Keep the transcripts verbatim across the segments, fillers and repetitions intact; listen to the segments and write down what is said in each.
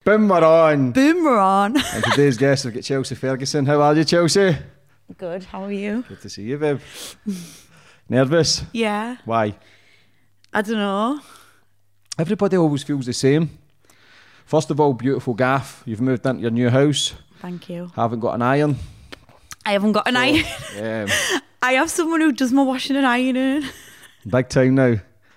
Boom, we're on. Boom, we're on. And today's guest, we've got Chelsea Ferguson. How are you, Chelsea? Good, how are you? Good to see you, babe. Nervous? Yeah. Why? I don't know. Everybody always feels the same. First of all, beautiful gaff. You've moved into your new house. Thank you. Haven't got an iron. I haven't got an So, iron. Um, I have someone who does my washing and ironing. big time now.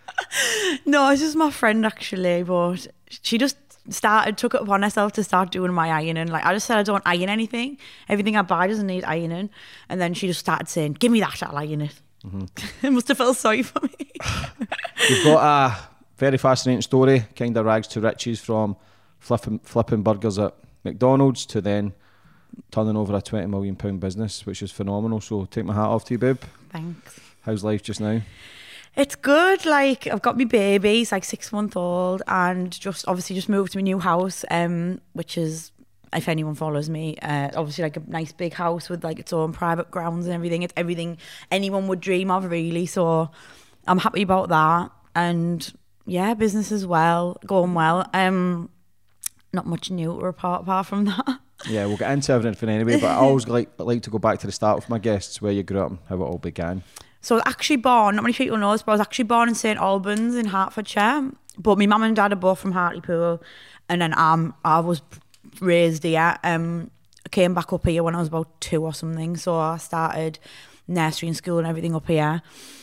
No, it's just my friend actually, but she just started, took it upon herself to start doing my ironing. Like, I just said I don't iron anything. Everything I buy doesn't need ironing. And then she just started saying, give me that, I'll iron it. Mm-hmm. It must have felt sorry for me. You've got a very fascinating story, kind of rags to riches, from flipping, flipping burgers at McDonald's to then turning over a twenty million pound business, which is phenomenal. So take my hat off to you, babe. Thanks. How's life just now? It's good. Like, I've got my baby, he's like six month old, and just obviously just moved to my new house, um, which is, if anyone follows me, uh, obviously like a nice big house with like its own private grounds and everything. It's everything anyone would dream of, really. So I'm happy about that. And yeah, business as well, going well. Um, not much new to report apart from that. Yeah, we'll get into everything anyway, but I always like like to go back to the start with my guests, where you grew up and how it all began. So I was actually born, not many people know this, but I was actually born in St Albans in Hertfordshire. But my mum and dad are both from Hartlepool, and then um, I was raised here. Um, I came back up here when I was about two or something, so I started nursery and school and everything up here.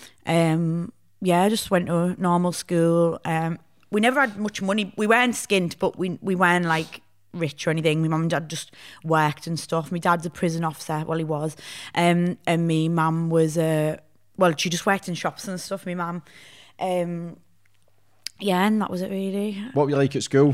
Um, yeah, I just went to normal school. Um, we never had much money. We weren't skint, but we we weren't like rich or anything. My mum and dad just worked and stuff. My dad's a prison officer, well he was, um, and me mum was a, well she just worked in shops and stuff, my mum. Um, yeah, and that was it really. What were you like at school?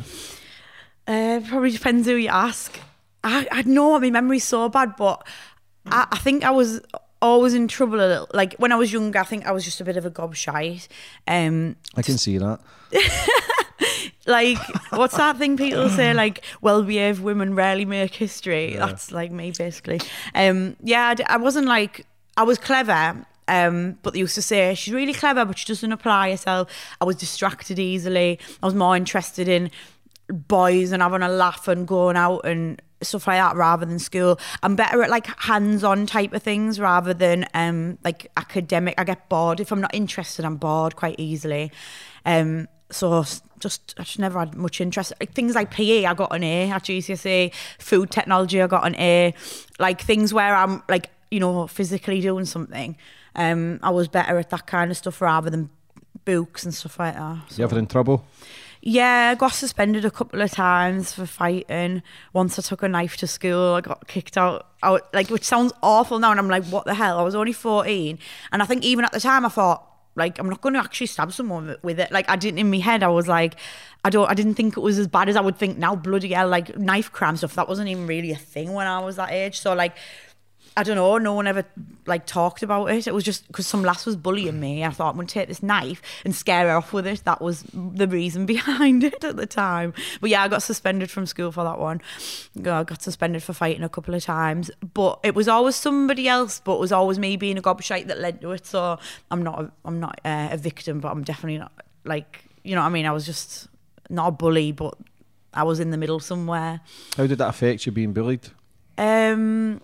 Uh, probably depends who you ask. I, I know my memory's so bad, but I, I think I was always in trouble a little. Like when I was younger, I think I was just a bit of a gobshite. Um, I can see that. Like, what's that thing people say, like, well-behaved women rarely make history? Yeah. That's like me, basically. Um, yeah, I, d- I wasn't like, I was clever, um, but they used to say, she's really clever, but she doesn't apply herself. I was distracted easily. I was more interested in boys and having a laugh and going out and stuff like that rather than school. I'm better at like hands-on type of things rather than um, like academic. I get bored. If I'm not interested, I'm bored quite easily. Um, So just, I just never had much interest. Like things like P E, I got an A at G C S E. Food technology, I got an A. Like things where I'm like, you know, physically doing something. Um, I was better at that kind of stuff rather than books and stuff like that. So. You ever in trouble? Yeah, I got suspended a couple of times for fighting. Once I took a knife to school, I got kicked out. I, like, which sounds awful now, and I'm like, what the hell? I was only fourteen. And I think even at the time I thought, like, I'm not going to actually stab someone with it. Like, I didn't, in my head, I was like, I don't, I didn't think it was as bad as I would think now. Bloody hell, like, knife crime stuff, that wasn't even really a thing when I was that age. So, like, I don't know, no one ever, like, talked about it. It was just because some lass was bullying me. I thought, I'm going to take this knife and scare her off with it. That was the reason behind it at the time. But yeah, I got suspended from school for that one. I got suspended for fighting a couple of times. But it was always somebody else, but it was always me being a gobshite that led to it. So I'm not a, I'm not uh, a victim, but I'm definitely not, like, you know what I mean? I was just not a bully, but I was in the middle somewhere. How did that affect you being bullied? Um...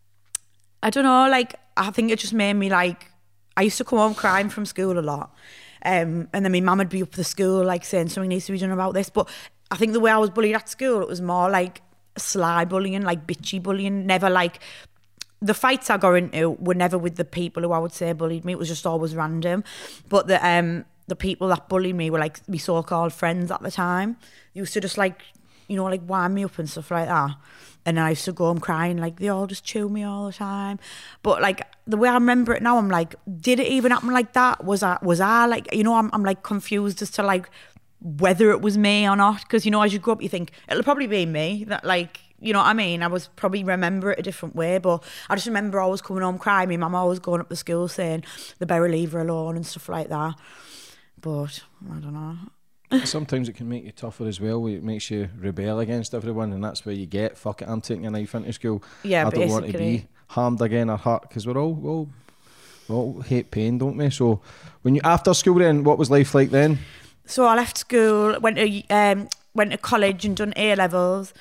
I don't know, like, I think it just made me, like, I used to come home crying from school a lot. Um, and then my mum would be up the school, like, saying something needs to be done about this. But I think the way I was bullied at school, it was more, like, sly bullying, like, bitchy bullying. Never, like, the fights I got into were never with the people who I would say bullied me. It was just always random. But the um the people that bullied me were, like, my so-called friends at the time. They used to just, like, you know, like, wind me up and stuff like that. And then I used to go home crying, like, they all just chew me all the time. But, like, the way I remember it now, I'm like, did it even happen like that? Was I, was I like, you know, I'm, I'm like, confused as to, like, whether it was me or not. Because, you know, as you grow up, you think, it'll probably be me. That, like, you know what I mean? I was probably remember it a different way. But I just remember always coming home crying. My mum always going up to school saying, they better leave her alone and stuff like that. But, I don't know. Sometimes it can make you tougher as well. It makes you rebel against everyone, and that's where you get, fuck it, I'm taking a knife into school. Yeah, I don't basically. want to be harmed again or hurt, because we're all, we all, we all hate pain, don't we? So when you, after school then, what was life like then? So I left school, went to um, went to college and done A levels.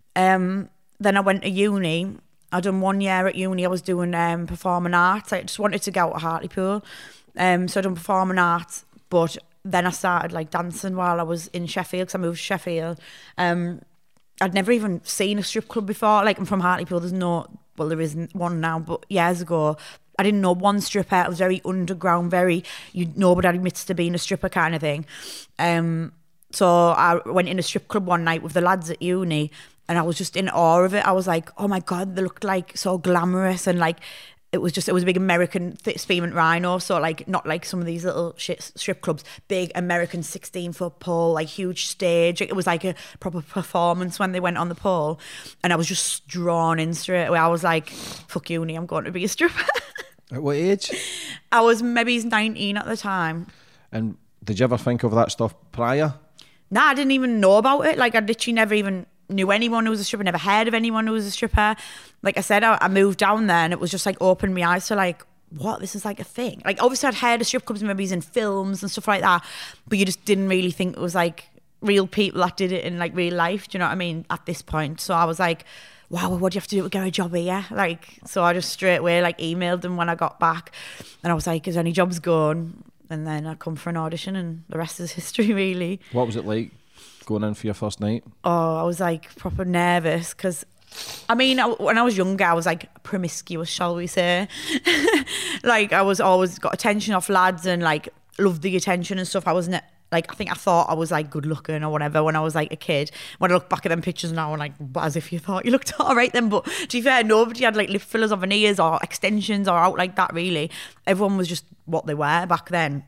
Um, then I went to uni. I done one year at uni. I was doing um, performing arts. I just wanted to go to Hartlepool. Um, so I done performing arts, but then I started like dancing while I was in Sheffield, because I moved to Sheffield. Um, I'd never even seen a strip club before. Like, I'm from Hartlepool. There's no, well, there isn't one now, but years ago, I didn't know one stripper. It was very underground, very, you nobody admits to being a stripper kind of thing. Um, so I went in a strip club one night with the lads at uni, and I was just in awe of it. I was like, oh my God, they looked like so glamorous, and like, it was just, it was a big American th- Spearmint Rhino, so like, not like some of these little shit strip clubs, big American sixteen foot pole, like huge stage. It was like a proper performance when they went on the pole, and I was just drawn in straight away. I was like, fuck uni, I'm going to be a stripper. At what age? I was maybe nineteen at the time. And did you ever think of that stuff prior? Nah, I didn't even know about it. Like, I literally never even knew anyone who was a stripper, never heard of anyone who was a stripper. Like I said, I, I moved down there, and it was just like opened my eyes to like, what, this is like a thing. Like, obviously I'd heard of strip clubs maybe in films and stuff like that, but you just didn't really think it was like real people that did it in like real life. Do you know what I mean? At this point. So I was like, wow, what do you have to do to get a job here? Like, so I just straight away like emailed them when I got back, and I was like, is there any jobs going? And then I come for an audition, and the rest is history, really. What was it like going in for your first night? Oh, I was like proper nervous, because I mean, I, when I was younger, I was like promiscuous, shall we say. Like, I was always got attention off lads, and like loved the attention and stuff. I wasn't like, I think I thought I was like good looking or whatever when I was like a kid. When I look back at them pictures now, I'm like, as if you thought you looked all right then. But to be fair, nobody had like lip fillers or veneers or extensions or out like that, really. Everyone was just what they were back then.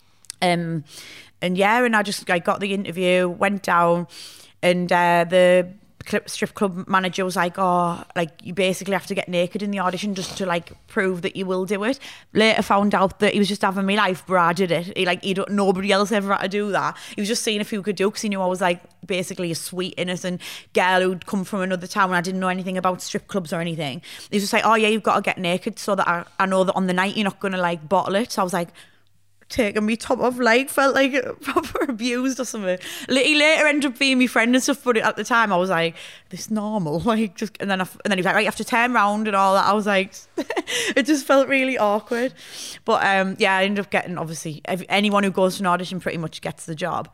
Um, and yeah, and I just I got the interview, went down, and uh, the strip club manager was like, oh, like, you basically have to get naked in the audition just to like prove that you will do it. Later found out that he was just having me life, but I did it. He, like, he don't, nobody else ever had to do that. He was just seeing if he could do, because he knew I was like basically a sweet, innocent girl who'd come from another town, and I didn't know anything about strip clubs or anything. He was just like, oh yeah, you've got to get naked so that I, I know that on the night you're not going to like bottle it. So I was like, taking me top off, like, felt like proper abused or something. He later ended up being my friend and stuff, but at the time I was like, this normal, like, just, and then I, and then he was like, right, you have to turn around and all that. I was like, it just felt really awkward. But um, yeah, I ended up getting, obviously, anyone who goes to an audition pretty much gets the job.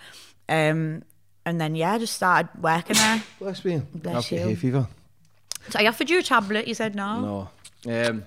Um, and then yeah, I just started working there. Bless me. Bless you. you. Hay fever. So I offered you a tablet, you said no. No. Um,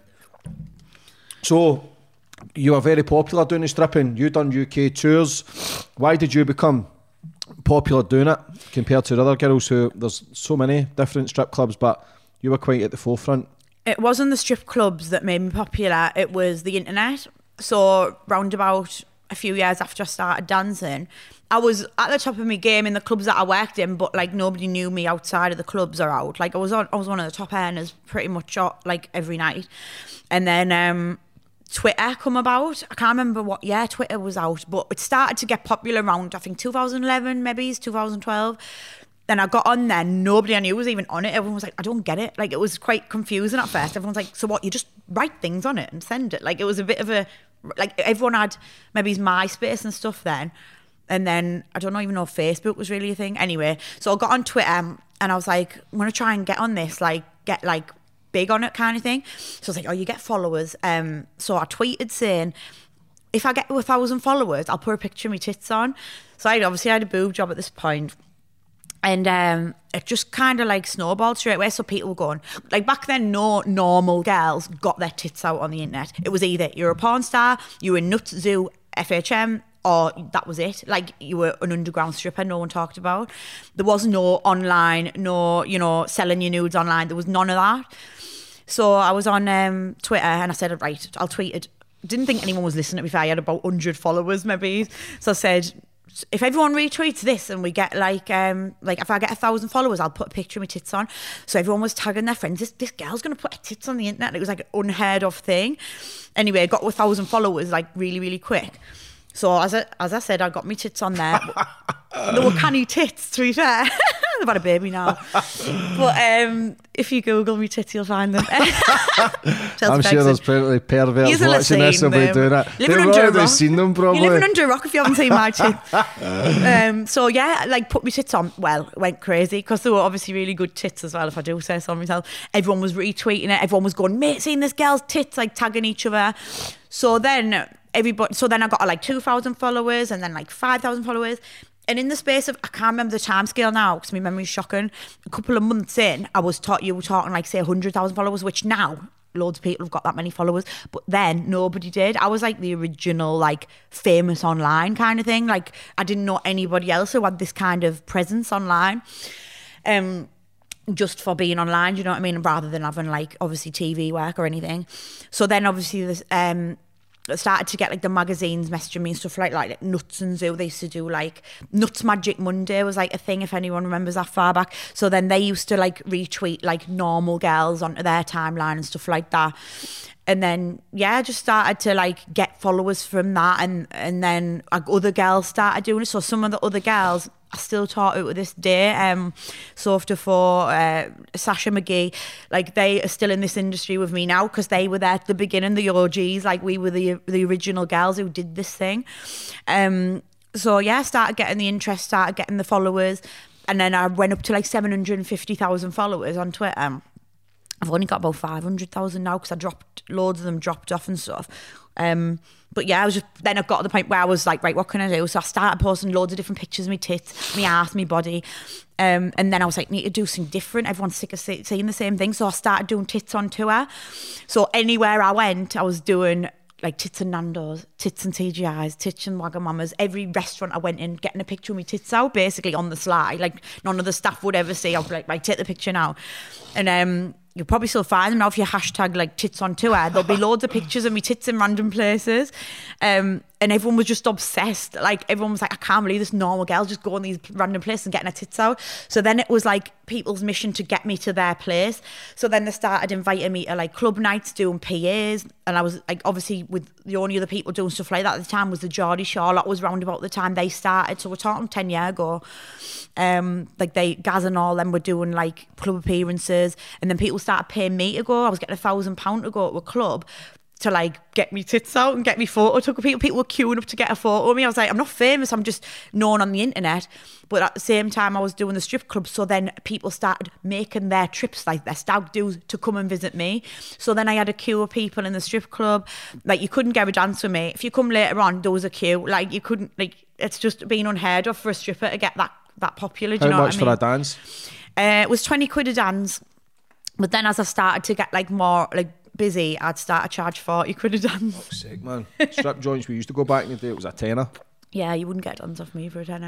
so you were very popular doing the stripping. You done U K tours. Why did you become popular doing it compared to the other girls who, there's so many different strip clubs, but you were quite at the forefront? It wasn't the strip clubs that made me popular, it was the internet. So round about a few years after I started dancing, I was at the top of my game in the clubs that I worked in, but like nobody knew me outside of the clubs or out. Like I was on, I was one of the top earners pretty much like every night. And then um Twitter come about. I can't remember what year Twitter was out, but it started to get popular around, I think, two thousand eleven, maybe it's two thousand twelve. Then I got on there, nobody I knew was even on it. Everyone was like, I don't get it. Like, it was quite confusing at first. Everyone's like, so what, you just write things on it and send it? Like, it was a bit of a, like, everyone had maybe his MySpace and stuff then. And then, I don't know, even know if Facebook was really a thing. Anyway, so I got on Twitter and I was like, I'm going to try and get on this, like, get, like, big on it kind of thing. So I was like, oh, you get followers. Um, so I tweeted saying, if I get to a thousand followers, I'll put a picture of my tits on. So I obviously had a boob job at this point. And um, it just kind of like snowballed straight away. So people were going, like back then, no normal girls got their tits out on the internet. It was either you're a porn star, you were Nut Zoo, F H M, or that was it. Like you were an underground stripper no one talked about. There was no online, no, you know, selling your nudes online. There was none of that. So I was on um, Twitter and I said, right, I'll tweet it. Didn't think anyone was listening to me. I had about one hundred followers maybe. So I said, if everyone retweets this and we get like, um, like if I get a thousand followers, I'll put a picture of my tits on. So everyone was tagging their friends. This, this girl's going to put her tits on the internet. It was like an unheard of thing. Anyway, I got a thousand followers like really, really quick. So as I, as I said, I got my tits on there. They were canny tits, to be fair. I've had a baby now. But um, if you Google me tits, you'll find them. I'm sure there's plenty of perverts You'll have watching this seen and be them. doing that. Living They've under a already rock. seen them probably. You're living under a rock if you haven't seen my tits. um, so yeah, like put my tits on. Well, it went crazy because they were obviously really good tits as well, if I do say so myself. Everyone was retweeting it. Everyone was going, mate, seen this girl's tits, like tagging each other. So then everybody, so then I got like two thousand followers and then like five thousand followers. And in the space of, I can't remember the time scale now because my memory's shocking. A couple of months in, I was taught, you were talking like say one hundred thousand followers, which now loads of people have got that many followers. But then nobody did. I was like the original, like famous online kind of thing. Like I didn't know anybody else who had this kind of presence online. Um, just for being online, you know what I mean? Rather than having like obviously T V work or anything. So then obviously this, um, I started to get like the magazines messaging me and stuff like like, like Nuts and Zoo. They used to do like Nuts Magic Monday was like a thing, if anyone remembers that far back. So then they used to like retweet like normal girls onto their timeline and stuff like that. And then yeah, I just started to like get followers from that, and and then like other girls started doing it. So some of the other girls I still talk to this day. Um, Softa for uh, Sasha McGee, like they are still in this industry with me now because they were there at the beginning, the O Gs. Like we were the the original girls who did this thing. Um, so yeah, I started getting the interest, started getting the followers, and then I went up to like seven hundred and fifty thousand followers on Twitter. I've only got about five hundred thousand now because I dropped loads of them, dropped off and stuff. Um, but yeah, I was just, then I got to the point where I was like, right, what can I do? So I started posting loads of different pictures of my tits, my ass, my body. Um, and then I was like, need to do something different. Everyone's sick of see- seeing the same thing. So I started doing tits on tour. So anywhere I went, I was doing like tits and Nando's, tits and T G Is, tits and Wagamama's. Every restaurant I went in, getting a picture of my tits out, basically on the sly. Like none of the staff would ever see. I'll be like, right, take the picture now. And um, you'll probably still find them now if you hashtag like tits on tour. There'll be loads of pictures of me tits in random places. Um, and everyone was just obsessed. Like everyone was like, I can't believe this normal girl just going these random places and getting her tits out. So then it was like people's mission to get me to their place. So then they started inviting me to like club nights, doing P As. And I was like, obviously with the only other people doing stuff like that at the time was the Geordie Shore. That was round about the time they started. So we're talking ten years ago. Um, like they, Gaz and all them were doing like club appearances. And then people started paying me to go. I was getting a thousand pound to go to a club to like get me tits out and get me photo took. People, people were queuing up to get a photo of me. I was like, I'm not famous, I'm just known on the internet. But at the same time I was doing the strip club, so then people started making their trips, like their stag do's, to come and visit me. So then I had a queue of people in the strip club. Like you couldn't get a dance with me. If you come later on, there was a queue. Like you couldn't, like it's just been unheard of for a stripper to get that that popular. Do you How know much what I mean? for a dance? Uh, it was twenty quid a dance. But then as I started to get like more like busy, I'd start to charge forty quid a dance. Fuck's sake, man. Strip joints we used to go back in the day, it was a tenner. Yeah, you wouldn't get a dance off me for a tenner.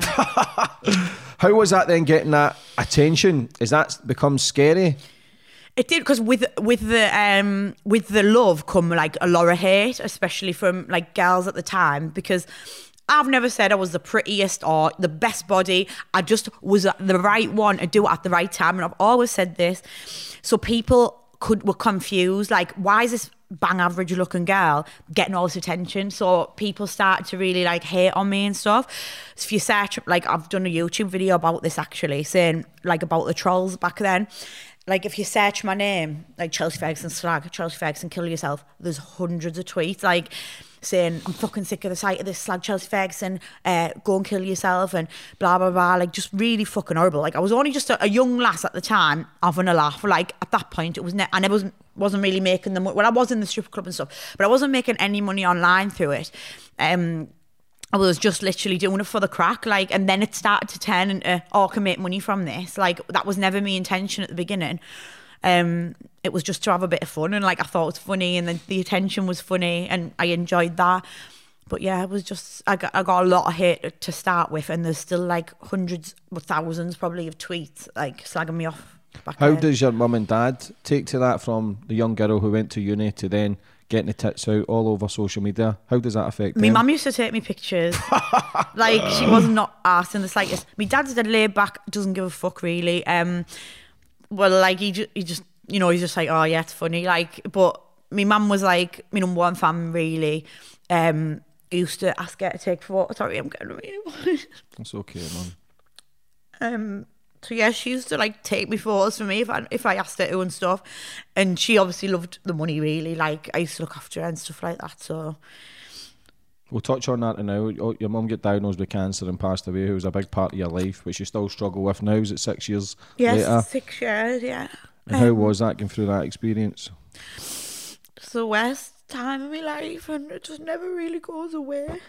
How was that then, getting that attention? Is that become scary? It did, because with with the um with the love come like a lot of hate, especially from like girls at the time, because I've never said I was the prettiest or the best body. I just was the right one to do it at the right time, and I've always said this. So people could were confused, like, why is this bang average looking girl getting all this attention? So people started to really like hate on me and stuff. So if you search, like I've done a YouTube video about this actually, saying like about the trolls back then. Like if you search my name, like Chelsea Ferguson slag, Chelsea Ferguson kill yourself, there's hundreds of tweets like saying I'm fucking sick of the sight of this slag Chelsea Ferguson, uh, go and kill yourself and blah blah blah, like just really fucking horrible. Like I was only just a, a young lass at the time having a laugh. Like at that point it was ne- I never wasn't, wasn't really making the money. Well, I was in the strip club and stuff, but I wasn't making any money online through it. um I was just literally doing it for the crack, like, and then it started to turn into, oh, I can make money from this. Like that was never my intention at the beginning. Um, it was just to have a bit of fun, and like I thought it was funny, and then the attention was funny, and I enjoyed that. But yeah, it was just I got I got a lot of hate to start with, and there's still like hundreds or thousands probably of tweets like slagging me off. Back How then. does your mum and dad take to that, from the young girl who went to uni to then getting the tits out all over social media? How does that affect My them? mum used to take me pictures. Like she was not arsed in the slightest. My dad's dead laid back, doesn't give a fuck really. Um, well, like he just, he just, you know, he's just like, oh yeah, it's funny. Like, but my mum was like my number one fan really. Um, I used to ask her to take photos. Sorry, I'm getting really. That's okay, man. Um, So yeah, she used to like take me photos for me if I if I asked her to and stuff, and she obviously loved the money really. Like I used to look after her and stuff like that. So we'll touch on that now. Your mum got diagnosed with cancer and passed away, who was a big part of your life, which you still struggle with now. Is it six years yes, later? six years, yeah. And um, how was that going through that experience? It's the worst time of my life, and it just never really goes away.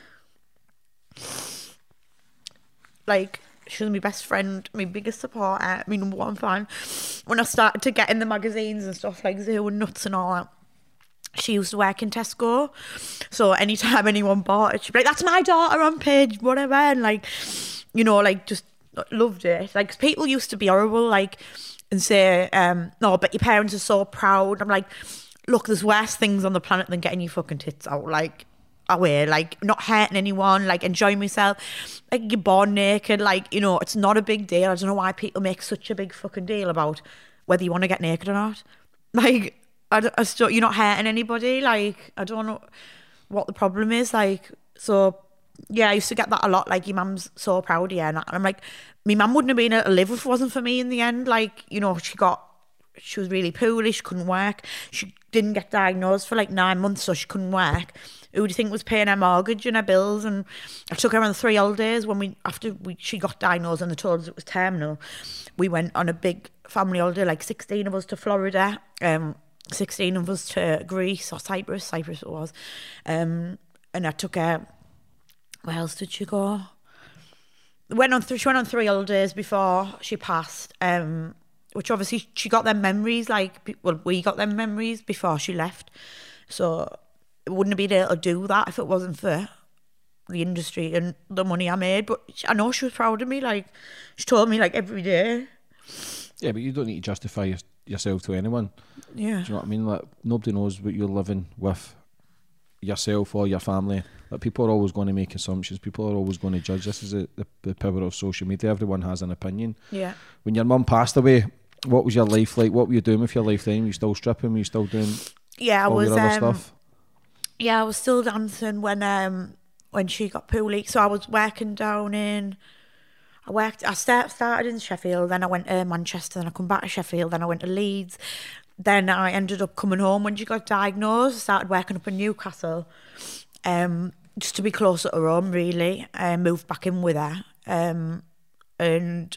Like, she was my best friend, my biggest supporter, my number one fan. When I started to get in the magazines and stuff like Zoo and Nuts and all that, she used to work in Tesco. So anytime anyone bought it, she'd be like, that's my daughter on page whatever. And like, you know, like just loved it. Like, 'cause people used to be horrible, like, and say, um, no, but your parents are so proud. I'm like, look, there's worse things on the planet than getting your fucking tits out. Like, away, like not hurting anyone, like enjoying myself. Like, you're born naked, like, you know, it's not a big deal. I don't know why people make such a big fucking deal about whether you want to get naked or not. Like, I, don't- I still, you're not hurting anybody. Like, I don't know what the problem is. Like, so yeah, I used to get that a lot. Like, your mum's so proud of you, and I'm like, my mum wouldn't have been able to live if it wasn't for me in the end. Like, you know, she got, she was really poorly, she couldn't work. She didn't get diagnosed for like nine months, so she couldn't work. Who do you think was paying her mortgage and her bills? And I took her on the three holidays when we, after we, she got diagnosed and they told us it was terminal. We went on a big family holiday, like sixteen of us to Florida, um, sixteen of us to Greece or Cyprus, Cyprus it was. Um, and I took her, where else did she go? Went on th- she went on three holidays before she passed, um, which obviously she got them memories, like, well, we got them memories before she left. So it wouldn't have been able to do that if it wasn't for the industry and the money I made. But I know she was proud of me. Like, she told me like every day. Yeah, but you don't need to justify your, yourself to anyone. Yeah. Do you know what I mean? Like, nobody knows what you're living with yourself or your family. Like, people are always going to make assumptions. People are always going to judge. This is the, the, the power of social media. Everyone has an opinion. Yeah. When your mum passed away, what was your life like? What were you doing with your lifetime? Were you still stripping? Were you still doing Yeah, I all was. your other Um, stuff? yeah, I was still dancing when um when she got poorly. So I was working down in. I worked. I start, started in Sheffield, then I went to Manchester, then I come back to Sheffield, then I went to Leeds. Then I ended up coming home when she got diagnosed. I started working up in Newcastle, um, just to be closer to home, really. I moved back in with her, um, and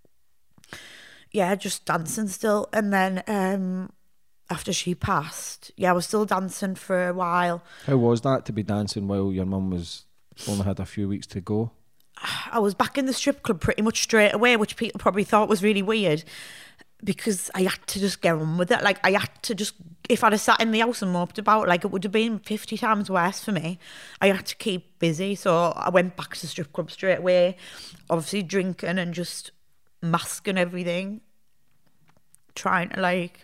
yeah, just dancing still. And then um, after she passed, yeah, I was still dancing for a while. How was that to be dancing while your mum was only had a few weeks to go? I was back in the strip club pretty much straight away, which people probably thought was really weird, because I had to just get on with it. Like, I had to just, if I'd have sat in the house and moped about, like, it would have been fifty times worse for me. I had to keep busy, so I went back to the strip club straight away, obviously drinking and just masking everything, trying to, like,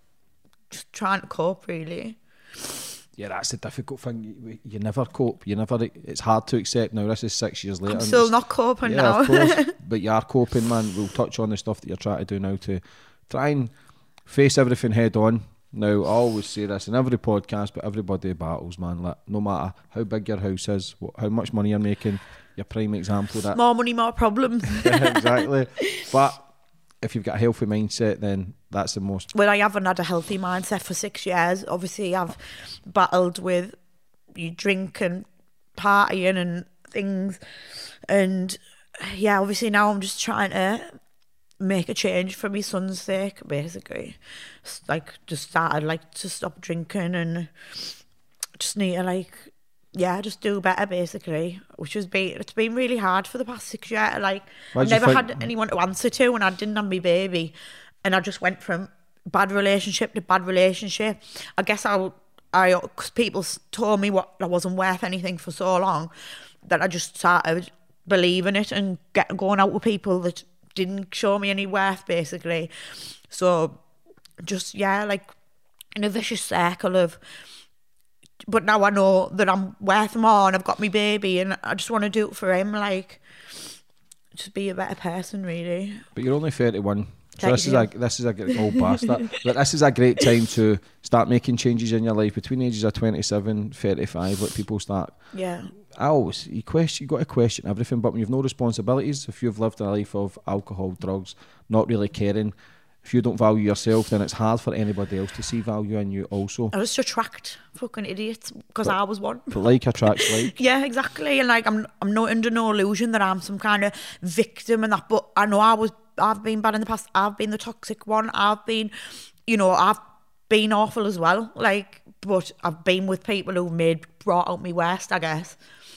just trying to cope, really. Yeah, that's the difficult thing. You, you never cope. You never. It's hard to accept now. This is six years later. I'm and still it's- not coping yeah, now. of course. But you are coping, man. We'll touch on the stuff that you're trying to do now to try and face everything head on. Now, I always say this in every podcast, but everybody battles, man. Like, no matter how big your house is, what, how much money you're making, your prime example of that. More money, more problems. Yeah, exactly. But if you've got a healthy mindset, then that's the most. Well, I haven't had a healthy mindset for six years. Obviously, I've battled with you drink and partying and things. And yeah, obviously now I'm just trying to make a change for my son's sake, basically. S- Like, just started like to stop drinking and just need to like, yeah, just do better, basically. Which has been, it's been really hard for the past six years. Like, Why I've do you never think- had anyone to answer to, and I didn't have my baby. And I just went from bad relationship to bad relationship. I guess I, I, because people s- told me what I wasn't worth anything for so long, that I just started believing it and get going out with people that didn't show me any worth, basically. So, just yeah, like in a vicious circle of. But now I know that I'm worth more, and I've got my baby, and I just want to do it for him. Like, just be a better person, really. But you're only thirty-one. So this is a this is a great old bastard. But this is a great time to start making changes in your life between the ages of twenty-seven, thirty-five. Let people start. Yeah. I always you question you got to question everything. But when you've no responsibilities, if you've lived a life of alcohol, drugs, not really caring, if you don't value yourself, then it's hard for anybody else to see value in you also. I just attract fucking idiots because I was one. But like attracts like. Yeah, exactly. And like I'm I'm not under no illusion that I'm some kind of victim and that, but I know I was I've been bad in the past. I've been the toxic one. I've been, you know, I've been awful as well. Like, but I've been with people who made brought out me worst, I guess.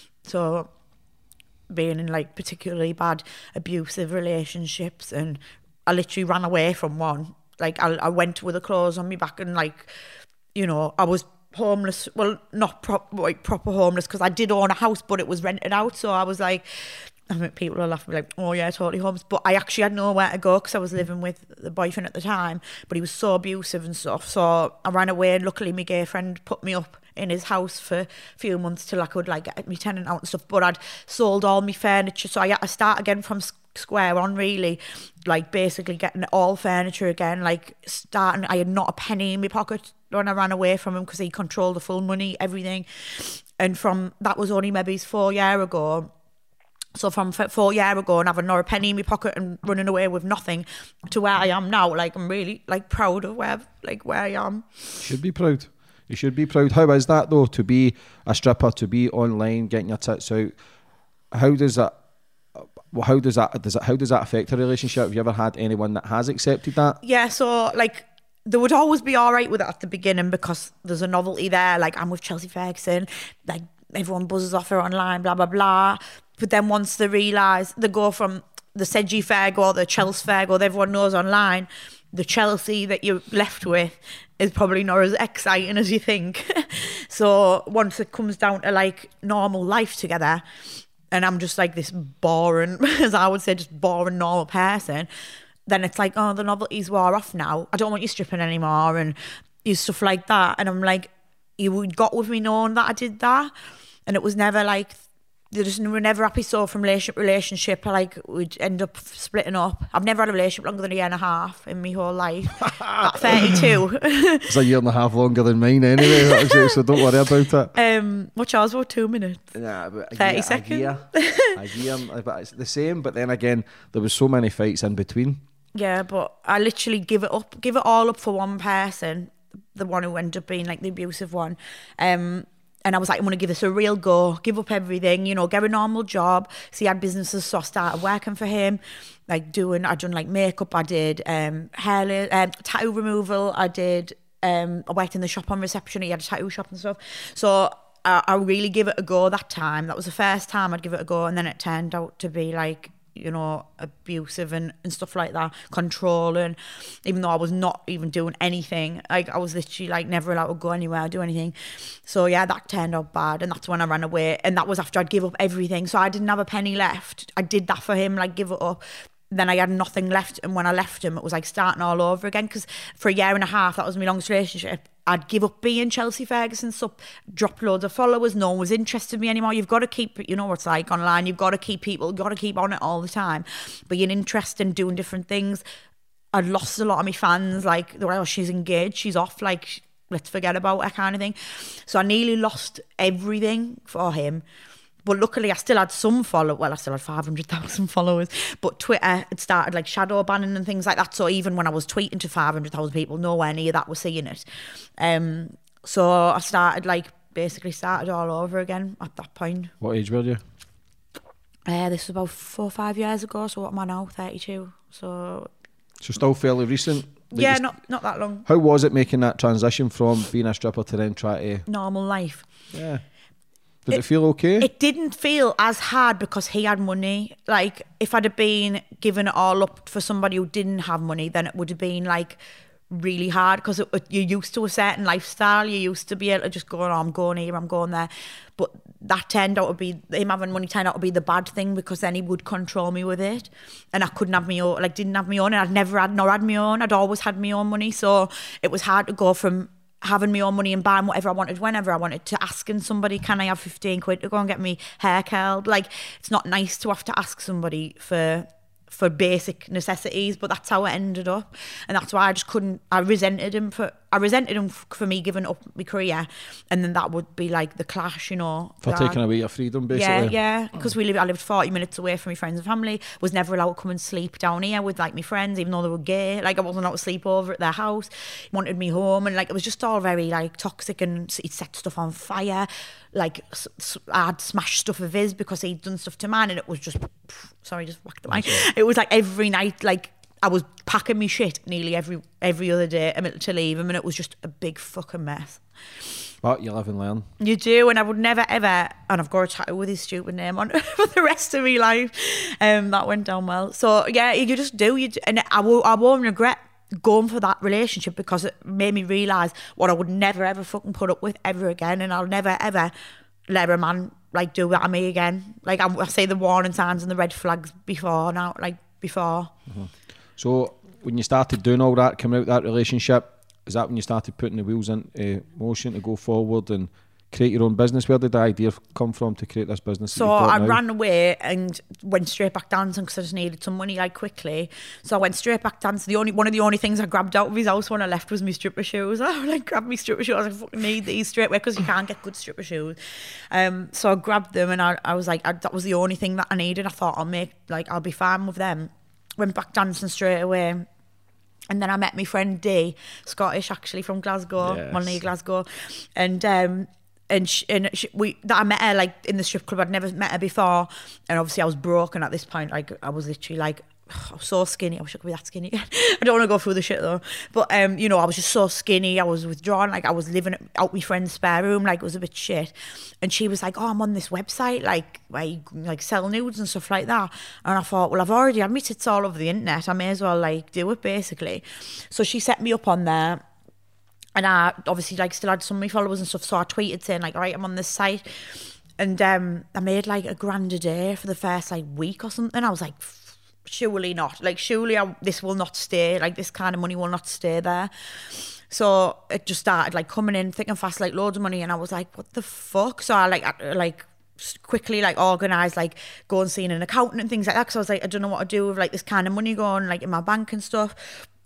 So being in like particularly bad abusive relationships, and I literally ran away from one. Like I, I went with the clothes on me back, and like, you know, I was homeless. Well, not prop, like proper homeless, because I did own a house, but it was rented out. So I was like, I mean, people are laughing like, oh yeah, totally homeless. But I actually had nowhere to go because I was living with the boyfriend at the time, but he was so abusive and stuff. So I ran away, and luckily my gay friend put me up in his house for a few months till I could like get my tenant out and stuff. But I'd sold all my furniture, so I had to start again from square one, really, like basically getting all furniture again, like starting. I had not a penny in my pocket when I ran away from him because he controlled the full money, everything. And from that was only maybe four years ago. So from four years ago and having not a penny in my pocket and running away with nothing to where I am now, like I'm really like proud of where like where I am. You should be proud. You should be proud. How is that though, to be a stripper, to be online, getting your tits out? How does that? Well, how does that? Does it? How does that affect a relationship? Have you ever had anyone that has accepted that? Yeah. So like, they would always be all right with it at the beginning because there's a novelty there. Like I'm with Chelsea Ferguson. Like everyone buzzes off her online, blah blah blah. But then once they realise, they go from the Sedgy Fergo, the Chelsea Fergo that everyone knows online, the Chelsea that you're left with is probably not as exciting as you think. So once it comes down to like normal life together, and I'm just like this boring, as I would say, just boring normal person, then it's like, oh, the novelty's wore off now. I don't want you stripping anymore and you stuff like that. And I'm like, you got with me knowing that I did that. And it was never like, they just were never happy. So from relationship relationship, like we'd end up splitting up. I've never had a relationship longer than a year and a half in my whole life. At thirty-two. It's a year and a half longer than mine anyway, so don't worry about it. Um, what's yours for? Two minutes? Nah, but a thirty year, seconds. A year, a year, but it's the same. But then again, there was so many fights in between. Yeah, but I literally give it up, give it all up for one person, the one who ended up being like the abusive one. Um. And I was like, I'm going to give this a real go, give up everything, you know, get a normal job. So he had businesses, so I started working for him, like doing, I'd done like makeup, I did um, hair, um, tattoo removal, I did, um, I worked in the shop on reception, he had a tattoo shop and stuff. So I, I really give it a go that time. That was the first time I'd give it a go. And then it turned out to be like, you know, abusive and, and stuff like that, controlling, even though I was not even doing anything. Like I was literally like never allowed to go anywhere or do anything. So yeah, that turned out bad, and that's when I ran away. And that was after I'd give up everything. So I didn't have a penny left. I did that for him, like give it up. Then I had nothing left, and when I left him, it was like starting all over again. Because for a year and a half, that was my longest relationship. I'd give up being Chelsea Ferguson, so drop loads of followers. No one was interested in me anymore. You've got to keep, you know what it's like online. You've got to keep people, you've got to keep on it all the time. Being interested in doing different things. I'd lost a lot of my fans. Like, they were like, oh, she's engaged, she's off. Like, let's forget about her kind of thing. So I nearly lost everything for him. But luckily, I still had some followers. Well, I still had five hundred thousand followers. But Twitter had started like shadow banning and things like that. So even when I was tweeting to five hundred thousand people, nowhere near that was seeing it. Um, so I started like, basically started all over again at that point. What age were you? Uh, this was about four or five years ago. So what am I now? thirty-two. So... So still fairly recent? Yeah, not not that long. How was it making that transition from being a stripper to then try to... Normal life. Yeah. Did it, it feel okay? It didn't feel as hard because he had money. Like, if I'd have been giving it all up for somebody who didn't have money, then it would have been, like, really hard because you're used to a certain lifestyle. You used to be able to just go, oh, I'm going here, I'm going there. But that turned out to be, him having money turned out to be the bad thing because then he would control me with it. And I couldn't have my own, like, didn't have my own. And I'd never had, nor had my own. I'd always had my own money. So it was hard to go from having my own money and buying whatever I wanted whenever I wanted to asking somebody, can I have fifteen quid to go and get me hair curled? Like, it's not nice to have to ask somebody for for basic necessities, but that's how it ended up, and that's why I just couldn't. I resented him for I resented him for me giving up my career, and then that would be like the clash, you know, for that, taking away your freedom, basically. Yeah, yeah, because we lived. I lived forty minutes away from my friends and family. Was never allowed to come and sleep down here with like my friends, even though they were gay. Like I wasn't allowed to sleep over at their house. He wanted me home, and like it was just all very like toxic, and he'd set stuff on fire. Like I'd smashed stuff of his because he'd done stuff to mine, and it was just sorry, just whacked the mic. It was like every night, like I was packing me shit nearly every every other day to leave him, and it was just a big fucking mess. But you live and learn. You do, and I would never ever, and I've got a tattoo with his stupid name on for the rest of my life. Um, that went down well. So yeah, you just do, you do, and I won't, I won't regret going for that relationship because it made me realise what I would never ever fucking put up with ever again, and I'll never ever let a man like do that to me again. Like I, I say the warning signs and the red flags before now, like before. Mm-hmm. So when you started doing all that, coming out of that relationship, is that when you started putting the wheels into motion to go forward and create your own business? Where did the idea come from to create this business? So I now? ran away and went straight back dancing because I just needed some money like quickly. So I went straight back dancing. The only one of the only things I grabbed out of his house when I left was my stripper shoes. I like grabbed my stripper shoes. I was like, I fucking need these straight away because you can't get good stripper shoes. Um, so I grabbed them and I, I was like, I, that was the only thing that I needed. I thought I'll make like I'll be fine with them. Went back dancing straight away. And then I met my friend Dee, Scottish actually from Glasgow, yes. one near Glasgow, and um, and she, and she, we that I met her like in the strip club. I'd never met her before, and obviously I was broken at this point. Like I was literally like. I was so skinny. I wish I could be that skinny again. I don't want to go through the shit though. But um, you know, I was just so skinny. I was withdrawn. Like I was living out my friend's spare room. Like it was a bit shit. And she was like, "Oh, I'm on this website, like where you like sell nudes and stuff like that." And I thought, well, I've already had my tits all over the internet. I may as well like do it basically. So she set me up on there. And I obviously like still had some of my followers and stuff. So I tweeted saying like, "All right, I'm on this site." And um, I made like a grand a day for the first like week or something. I was like, surely not. Like, surely I, this will not stay. Like, this kind of money will not stay there. So it just started like coming in thick and fast, like loads of money. And I was like, what the fuck? So I like, I, like quickly like organised, like go and see an accountant and things like that. Because I was like, I don't know what to do with like this kind of money going like in my bank and stuff.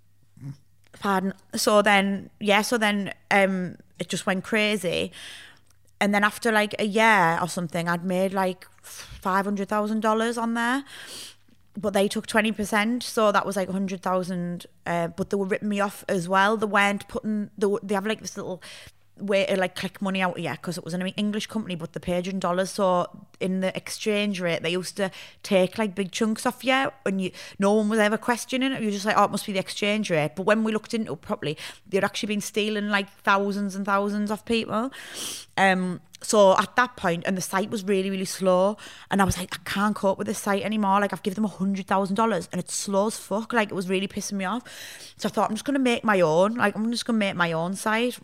Pardon. So then, yeah, so then um, it just went crazy. And then after like a year or something, I'd made like five hundred thousand dollars on there. But they took twenty percent, so that was like one hundred thousand. Uh, but they were ripping me off as well. They weren't putting, they, were, they have like this little way to like click money out, yeah, because it was an English company, but they paid you in dollars. So in the exchange rate, they used to take like big chunks off you, and you, no one was ever questioning it. You were just like, oh, it must be the exchange rate. But when we looked into it properly, they'd actually been stealing like thousands and thousands of people. Um, so at that point, and the site was really, really slow, and I was like, I can't cope with this site anymore. Like I've given them a hundred thousand dollars, and it's slow as fuck. Like it was really pissing me off. So I thought I'm just gonna make my own. Like I'm just gonna make my own site.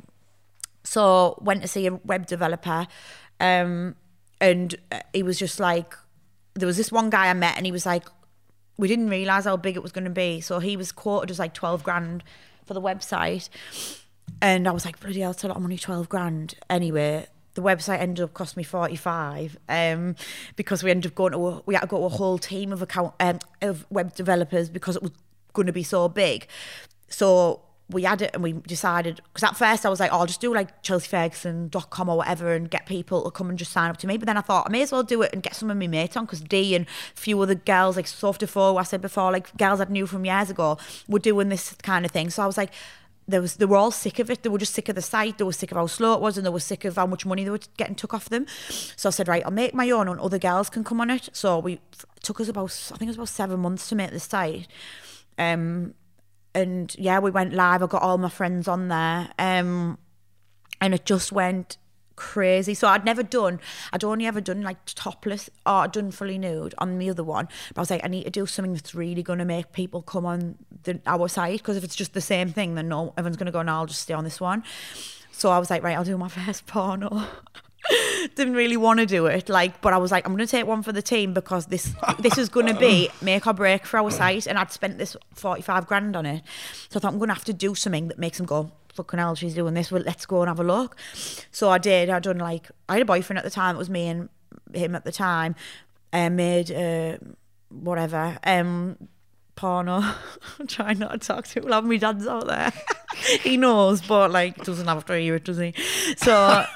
So went to see a web developer, um, and he was just like, there was this one guy I met, and he was like, we didn't realise how big it was going to be. So he was quoted as like twelve grand for the website, and I was like, bloody hell, it's a lot of money, twelve grand. Anyway, the website ended up costing me forty-five, um, because we ended up going to a, we had to go to a whole team of account um, of web developers because it was going to be so big. So we had it and we decided, because at first I was like, oh, I'll just do like chelsea ferguson dot com or whatever and get people to come and just sign up to me. But then I thought I may as well do it and get some of my mates on, because Dee and a few other girls, like Sophie Defoe, I said before, like girls I knew from years ago, were doing this kind of thing. So I was like, there was, they were all sick of it. They were just sick of the site. They were sick of how slow it was, and they were sick of how much money they were getting took off them. So I said, right, I'll make my own and other girls can come on it. So we, it took us about, I think it was about seven months to make the site. Um, And yeah, we went live. I got all my friends on there, um, and it just went crazy. So I'd never done, I'd only ever done like topless or I'd done fully nude on the other one. But I was like, I need to do something that's really going to make people come on the, our site, because if it's just the same thing, then no, everyone's going to go, no, I'll just stay on this one. So I was like, right, I'll do my first porno. Didn't really want to do it, like, but I was like, I'm going to take one for the team, because this this is going to be make or break for our site, and I'd spent this forty-five grand on it. So I thought I'm going to have to do something that makes them go, fucking hell, she's doing this, well, let's go and have a look. So I did. I done like, I had a boyfriend at the time. It was me and him at the time. I made uh, whatever. Um, porno. I'm trying not to talk too loud. My dad's out there. He knows, but like doesn't have to hear it, does he? So,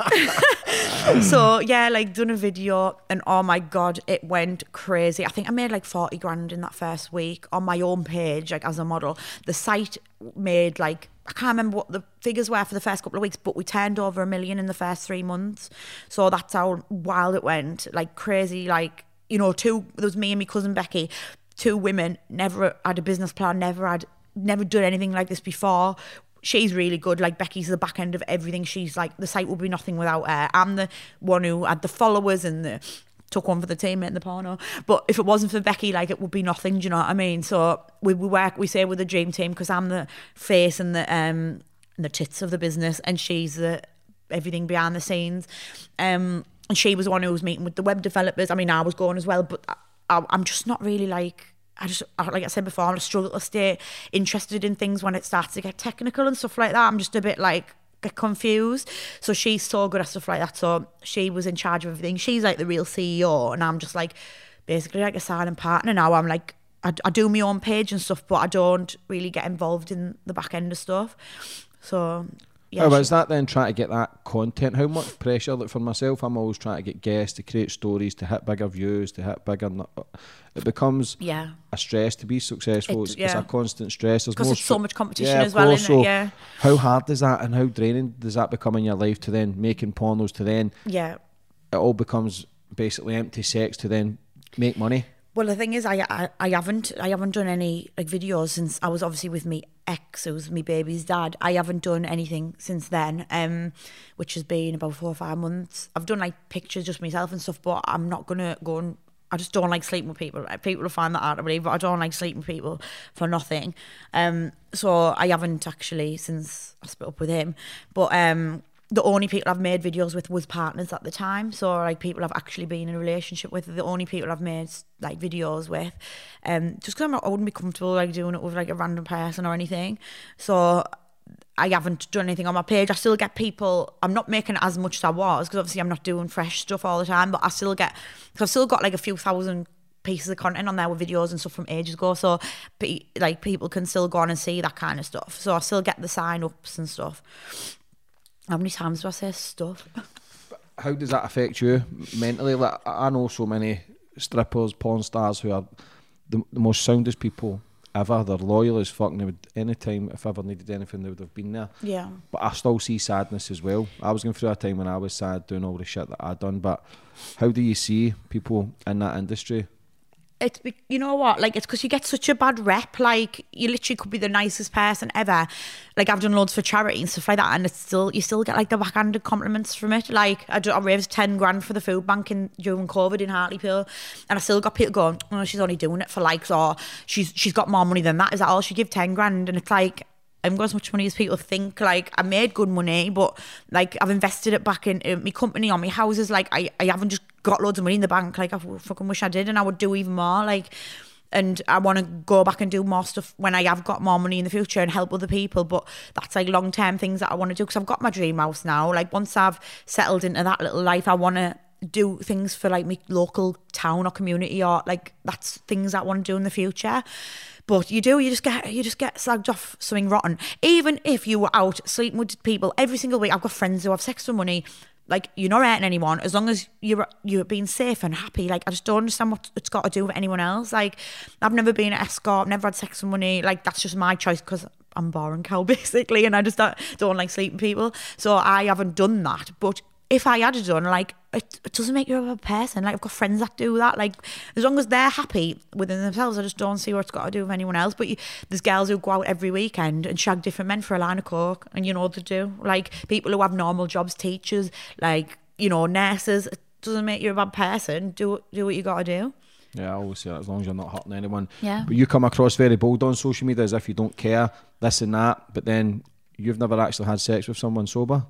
so yeah, like done a video, and oh my god, it went crazy. I think I made like forty grand in that first week on my own page, like as a model. The site made like, I can't remember what the figures were for the first couple of weeks, but we turned over a million in the first three months. So that's how wild it went, like crazy. Like, you know, two, there was me and my cousin Becky, two women, never had a business plan, never had, never done anything like this before. She's really good. Like Becky's the back end of everything. She's like, the site would be nothing without her. I'm the one who had the followers and the took one for the team in the porno. But if it wasn't for Becky, like it would be nothing. Do you know what I mean? So we, we work, we say we're the dream team because I'm the face and the um and the tits of the business, and she's the everything behind the scenes. Um, and she was the one who was meeting with the web developers. I mean, I was going as well, but I, I'm just not really like. I just, like I said before, I struggle to stay interested in things when it starts to get technical and stuff like that. I'm just a bit like, get confused. So she's so good at stuff like that. So she was in charge of everything. She's like the real C E O, and I'm just like, basically like a silent partner now. I'm like, I, I do my own page and stuff, but I don't really get involved in the back end of stuff. So yeah. Oh, is that then trying to get that content? How much pressure? Like for myself, I'm always trying to get guests to create stories, to hit bigger views, to hit bigger. It becomes yeah. a stress to be successful. It, it's, yeah. it's a constant stress. Because it's so much competition yeah, as well, course, isn't so it? Yeah. How hard is that, and how draining does that become in your life to then making pornos to then? Yeah. It all becomes basically empty sex to then make money. Well, the thing is, I, I I haven't I haven't done any like videos since I was obviously with me ex, who was my baby's dad. I haven't done anything since then, um, which has been about four or five months. I've done like pictures just myself and stuff, but I'm not gonna go and. I just don't like sleeping with people. People will find that hard to believe, but I don't like sleeping with people for nothing. Um, so I haven't actually since I split up with him. But um, the only people I've made videos with was partners at the time. So like people I've actually been in a relationship with, the only people I've made like videos with. Um, just because I'm not, I wouldn't be comfortable like doing it with like a random person or anything. So I haven't done anything on my page. I still get people, I'm not making as much as I was because obviously I'm not doing fresh stuff all the time, but I still get, because I've still got like a few thousand pieces of content on there with videos and stuff from ages ago, so like people can still go on and see that kind of stuff. So I still get the sign ups and stuff. How many times do I say stuff? How does that affect you mentally? Like, I know so many strippers, porn stars who are the, the most soundest people ever. They're loyal as fuck, and they would, anytime if I ever needed anything, they would have been there. Yeah. But I still see sadness as well. I was going through a time when I was sad doing all the shit that I'd done. But how do you see people in that industry? It's, you know what, like it's because you get such a bad rep. Like you literally could be the nicest person ever. Like I've done loads for charity and stuff like that, and it's still, you still get like the backhanded compliments from it. Like I, do, I raised ten grand for the food bank in, during COVID in Hartlepool, and I still got people going, oh, she's only doing it for likes, or she's she's got more money than that. Is that all she give ten grand? And it's like, I haven't got as much money as people think. Like I made good money, but like I've invested it back in uh, my company, on my houses. Like I, I haven't just got loads of money in the bank. Like I fucking wish I did, and I would do even more. Like, and I want to go back and do more stuff when I have got more money in the future and help other people. But that's like long term things that I want to do, because I've got my dream house now. Like once I've settled into that little life, I want to do things for like my local town or community, or like that's things I want to do in the future. But you do, you just get you just get slagged off something rotten. Even if you were out sleeping with people every single week. I've got friends who have sex for money. Like, you're not hurting anyone as long as you're you're being safe and happy. Like, I just don't understand what it's got to do with anyone else. Like, I've never been an escort, never had sex for money. Like, that's just my choice because I'm boring cow basically, and I just don't, don't like sleeping people. So I haven't done that. But if I had done, like, it, it doesn't make you a bad person. Like, I've got friends that do that. Like, as long as they're happy within themselves, I just don't see what it's got to do with anyone else. But you, there's girls who go out every weekend and shag different men for a line of coke, and you know what they do. Like, people who have normal jobs, teachers, like, you know, nurses. It doesn't make you a bad person. Do do what you got to do. Yeah, I always say that, as long as you're not hurting anyone. Yeah. But you come across very bold on social media as if you don't care, this and that, but then you've never actually had sex with someone sober?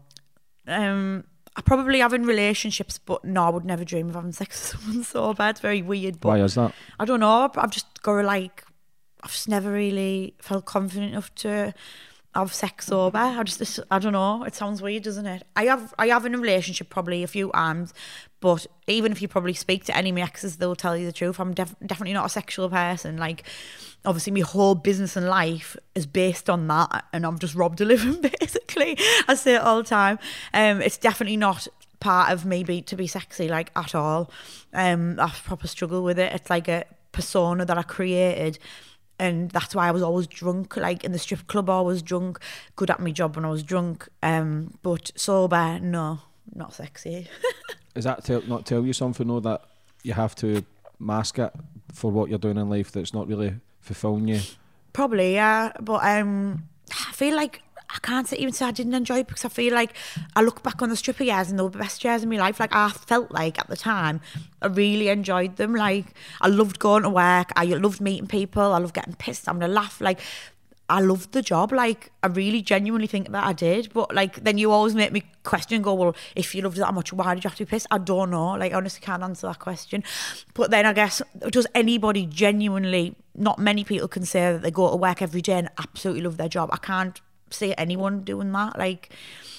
Um... I probably have in relationships, but no, I would never dream of having sex with someone sober. It's very weird. But why is that? I don't know. I've just got to like, I've just never really felt confident enough to have sex sober. I just, I don't know. It sounds weird, doesn't it? I have, I have in a relationship probably a few times, But even if you probably speak to any of my exes, they'll tell you the truth. I'm def- definitely not a sexual person. Like, obviously, my whole business and life is based on that, and I'm just robbed of living, basically. I say it all the time. Um, it's definitely not part of me be, to be sexy, like, at all. Um, I proper struggle with it. It's like a persona that I created, and that's why I was always drunk. Like, in the strip club, I was drunk. Good at my job when I was drunk. Um, but sober, no, not sexy. Is that tell, not tell you something though, that you have to mask it for what you're doing in life that's not really fulfilling you? Probably, yeah. But um, I feel like I can't even say I didn't enjoy it, because I feel like I look back on the stripper years and they were the best years in my life. Like, I felt like at the time I really enjoyed them. Like, I loved going to work. I loved meeting people. I loved getting pissed, having a laugh. Like, I loved the job. Like, I really genuinely think that I did. But like, then you always make me question, go, well, if you loved it that much, why did you have to be pissed? I don't know. Like, I honestly can't answer that question. But then I guess, does anybody genuinely, not many people can say that they go to work every day and absolutely love their job. I can't see anyone doing that. Like,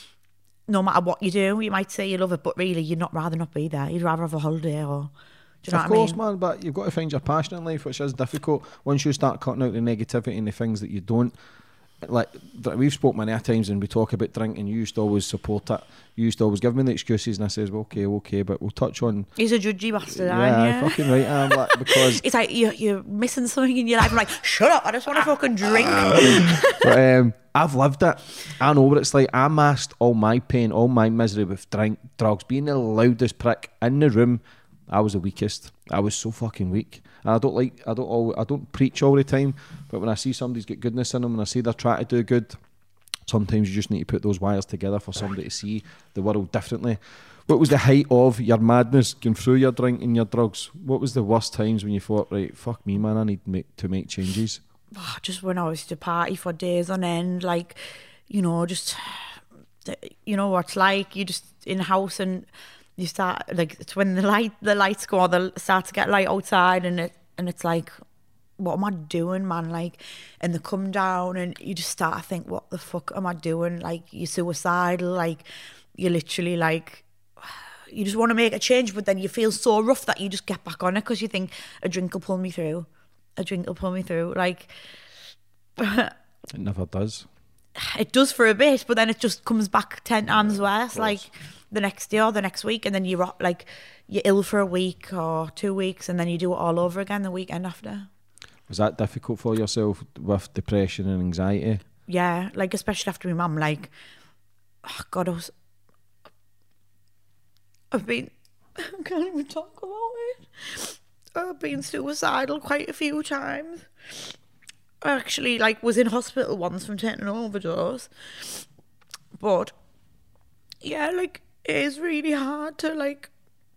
no matter what you do, you might say you love it, but really you'd not rather not be there. You'd rather have a holiday, or do you know of what course, I mean? man, but you've got to find your passion in life, which is difficult. Once you start cutting out the negativity and the things that you don't like, we've spoke many times and we talk about drinking. You used to always support it. You used to always give me the excuses, and I says, well, okay, okay, but we'll touch on. He's a judgy bastard, yeah, aren't you? fucking right, I am, like, because it's like you're, you're missing something in your life. I'm like, shut up! I just want to fucking drink. But um, I've lived it. I know what it's like. I masked all my pain, all my misery with drink, drugs, being the loudest prick in the room. I was the weakest. I was so fucking weak. And I don't like, I don't all, I don't preach all the time, but when I see somebody's got goodness in them, and I see they're trying to do good, sometimes you just need to put those wires together for somebody to see the world differently. What was the height of your madness going through your drink and your drugs? What was the worst times when you thought, right, fuck me, man, I need to make, to make changes? Oh, just when I was to party for days on end, like, you know, just, you know what it's like, you just in the house and you start, like, it's when the light the lights go on, they start to get light outside, and it and it's like, what am I doing, man? Like, and they come down and you just start to think, what the fuck am I doing? Like, you're suicidal, like, you're literally like, you just want to make a change, but then you feel so rough that you just get back on it, because you think, a drink will pull me through. A drink will pull me through. Like, it never does. It does for a bit, but then it just comes back ten times worse. Like, the next day or the next week, and then you're like, you're ill for a week or two weeks, and then you do it all over again the weekend after. Was that difficult for yourself with depression and anxiety? Yeah, like, especially after my mum, like, oh God, I was, I've been, I can't even talk about it. I've been suicidal quite a few times. I actually, like, was in hospital once from taking an overdose. But, yeah, like, it is really hard to, like,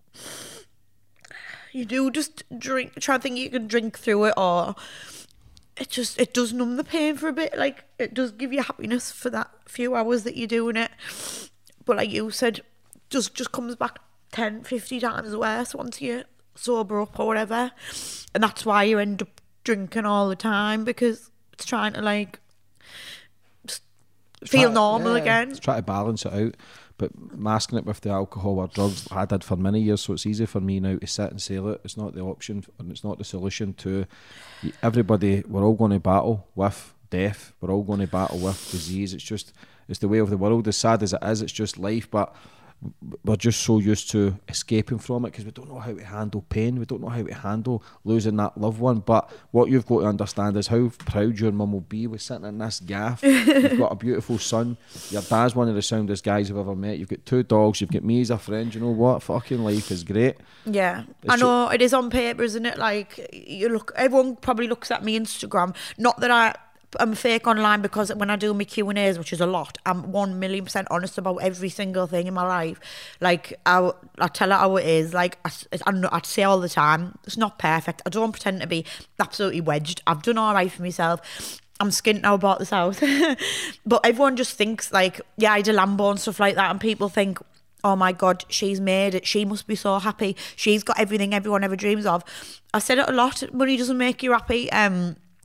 you do just drink, try to think you can drink through it, or it just, it does numb the pain for a bit. Like, it does give you happiness for that few hours that you're doing it. But like you said, just just comes back ten, fifty times worse once you're sober up or whatever. And that's why you end up drinking all the time, because it's trying to, like, just feel try, normal yeah, again. Try to balance it out. But masking it with the alcohol or drugs, I did for many years, so it's easy for me now to sit and say, look, it's not the option and it's not the solution to everybody. We're all going to battle with death. We're all going to battle with disease. It's just, it's the way of the world. As sad as it is, it's just life. But we're just so used to escaping from it because we don't know how to handle pain. We don't know how to handle losing that loved one. But what you've got to understand is how proud your mum will be with sitting in this gaff. You've got a beautiful son. Your dad's one of the soundest guys I've ever met. You've got two dogs. You've got me as a friend. You know what? Fucking life is great. Yeah, It's I know it is on paper, isn't it? Like, you look, everyone probably looks at me Instagram. Not that I. I'm fake online, because when I do my Q and A's, which is a lot, I'm one million percent honest about every single thing in my life. Like, I, I tell her how it is. Like, I, I, I'd say all the time, it's not perfect. I don't pretend to be absolutely wedged. I've done all right for myself. I'm skint now, bought this house. But everyone just thinks, like, yeah, I had a Lambo and stuff like that, and people think, oh my God, she's made it. She must be so happy. She's got everything everyone ever dreams of. I said it a lot. Money doesn't make you happy. Um,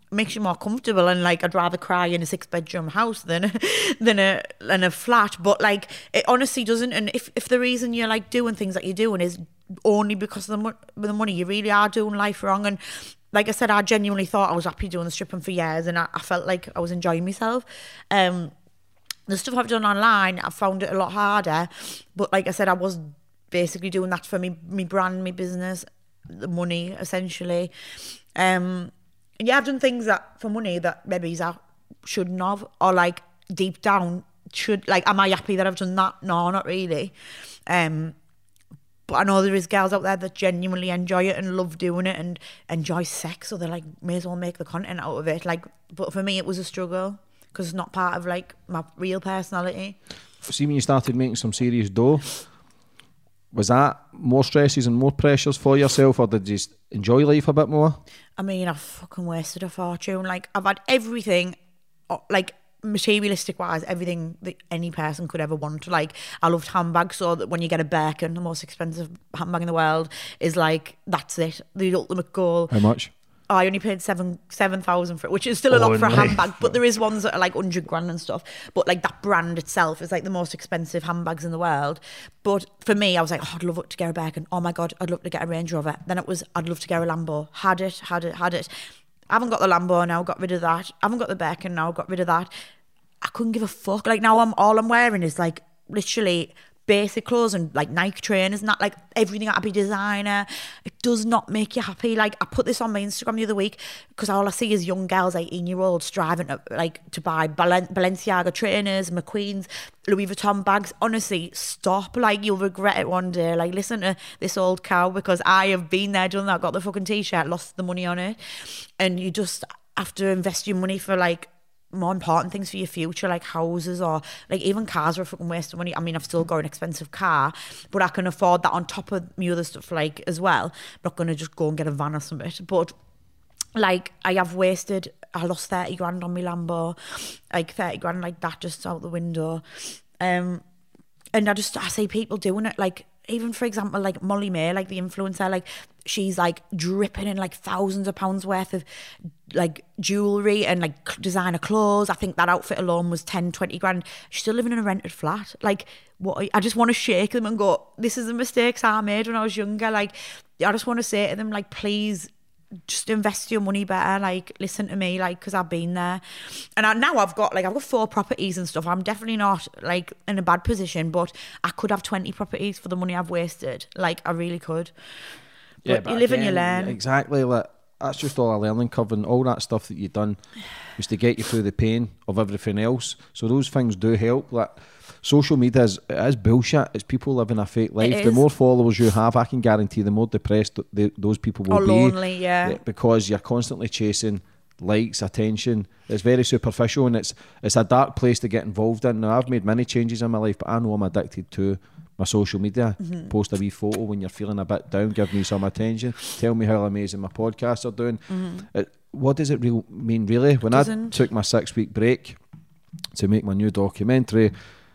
makes you more comfortable, and like I'd rather cry in a six bedroom house than than a than a flat. But like it honestly doesn't. And if if the reason you're like doing things that you're doing is only because of the, mo- the money, you really are doing life wrong. And like I said, I genuinely thought I was happy doing the stripping for years, and I, I felt like I was enjoying myself. Um, the stuff I've done online, I found it a lot harder. But like I said, I was basically doing that for me, me brand, me business, the money essentially. Um, and yeah, I've done things that for money that maybe I shouldn't have, or like deep down should, like, am I happy that I've done that? No, not really. Um, but I know there is girls out there that genuinely enjoy it and love doing it and enjoy sex, so they're like, may as well make the content out of it. Like, but for me, it was a struggle because it's not part of like my real personality. See, when you started making some serious dough, was that more stresses and more pressures for yourself, or did you just enjoy life a bit more? I mean, I've fucking wasted a fortune. Like, I've had everything, like, materialistic wise, everything that any person could ever want. Like, I loved handbags, so that when you get a Birkin, the most expensive handbag in the world, is like, that's it, the ultimate goal. How much? Oh, I only paid seven seven thousand for it, which is still a lot oh, for a handbag. But there is ones that are like hundred grand and stuff. But like that brand itself is like the most expensive handbags in the world. But for me, I was like, oh, I'd love to get a Birkin. Oh my god, I'd love to get a Range Rover. Then it was, I'd love to get a Lambo. Had it, had it, had it. I haven't got the Lambo now. Got rid of that. I haven't got the Birkin now. Got rid of that. I couldn't give a fuck. Like now, I'm all I'm wearing is like literally basic clothes and like Nike trainers and that, like everything had to be designer. It does not make you happy. Like I put this on my Instagram the other week because all I see is young girls, eighteen year olds striving to like to buy Balen- Balenciaga trainers, McQueen's, Louis Vuitton bags. Honestly, stop. Like you'll regret it one day. Like listen to this old cow, because I have been there, done that, got the fucking t-shirt, lost the money on it. And you just have to invest your money for like more important things for your future, like houses, or like even cars are a fucking waste of money. I mean, I've still got an expensive car, but I can afford that on top of my other stuff, like as well. I'm not going to just go and get a van or something. But like I have wasted, I lost thirty grand on my Lambo, like thirty grand like that just out the window. Um, and I just, I see people doing it, like even for example, like Molly May, like the influencer, like she's like dripping in like thousands of pounds worth of like jewellery and like designer clothes. I think that outfit alone was ten, twenty grand. She's still living in a rented flat. Like what? I just want to shake them and go, this is the mistakes I made when I was younger. Like I just want to say to them, like, please just invest your money better, like listen to me, like because I've been there. And I, now I've got like I've got four properties and stuff. I'm definitely not like in a bad position, but I could have twenty properties for the money I've wasted. Like I really could. But yeah, but you live again, and you learn. Exactly. Like that's just all a learning curve, and all that stuff that you've done was to get you through the pain of everything else. So those things do help. Like social media is, it is bullshit. It's people living a fake life. The more followers you have, I can guarantee the more depressed the, those people will or be. Lonely, yeah. Because you're constantly chasing likes, attention. It's very superficial, and it's it's a dark place to get involved in. Now, I've made many changes in my life, but I know I'm addicted to my social media. Mm-hmm. Post a wee photo when you're feeling a bit down, give me some attention, tell me how amazing my podcasts are doing. Mm-hmm. It, what does it real mean really? When I took my six week break to make my new documentary,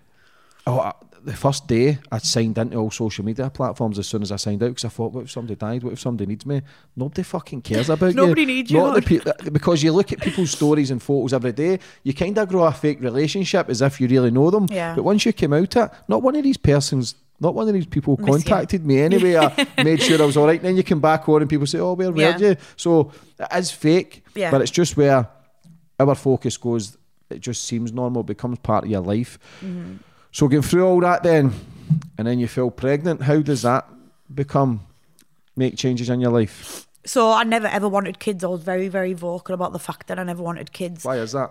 oh, I, the first day I signed into all social media platforms as soon as I signed out, because I thought, what if somebody died? What if somebody needs me? Nobody fucking cares about Nobody you. Nobody needs you. Not the pe- because you look at people's stories and photos every day, you kind of grow a fake relationship as if you really know them. Yeah. But once you came out it, not one of these persons, not one of these people Miss contacted you. me anyway. I made sure I was all right. And then you come back on and people say, oh, where were yeah. you? So it is fake, yeah. but it's just where our focus goes. It just seems normal, becomes part of your life. Mm-hmm. So going through all that then, and then you feel pregnant, how does that become, make changes in your life? So I never ever wanted kids. I was very, very vocal about the fact that I never wanted kids. Why is that?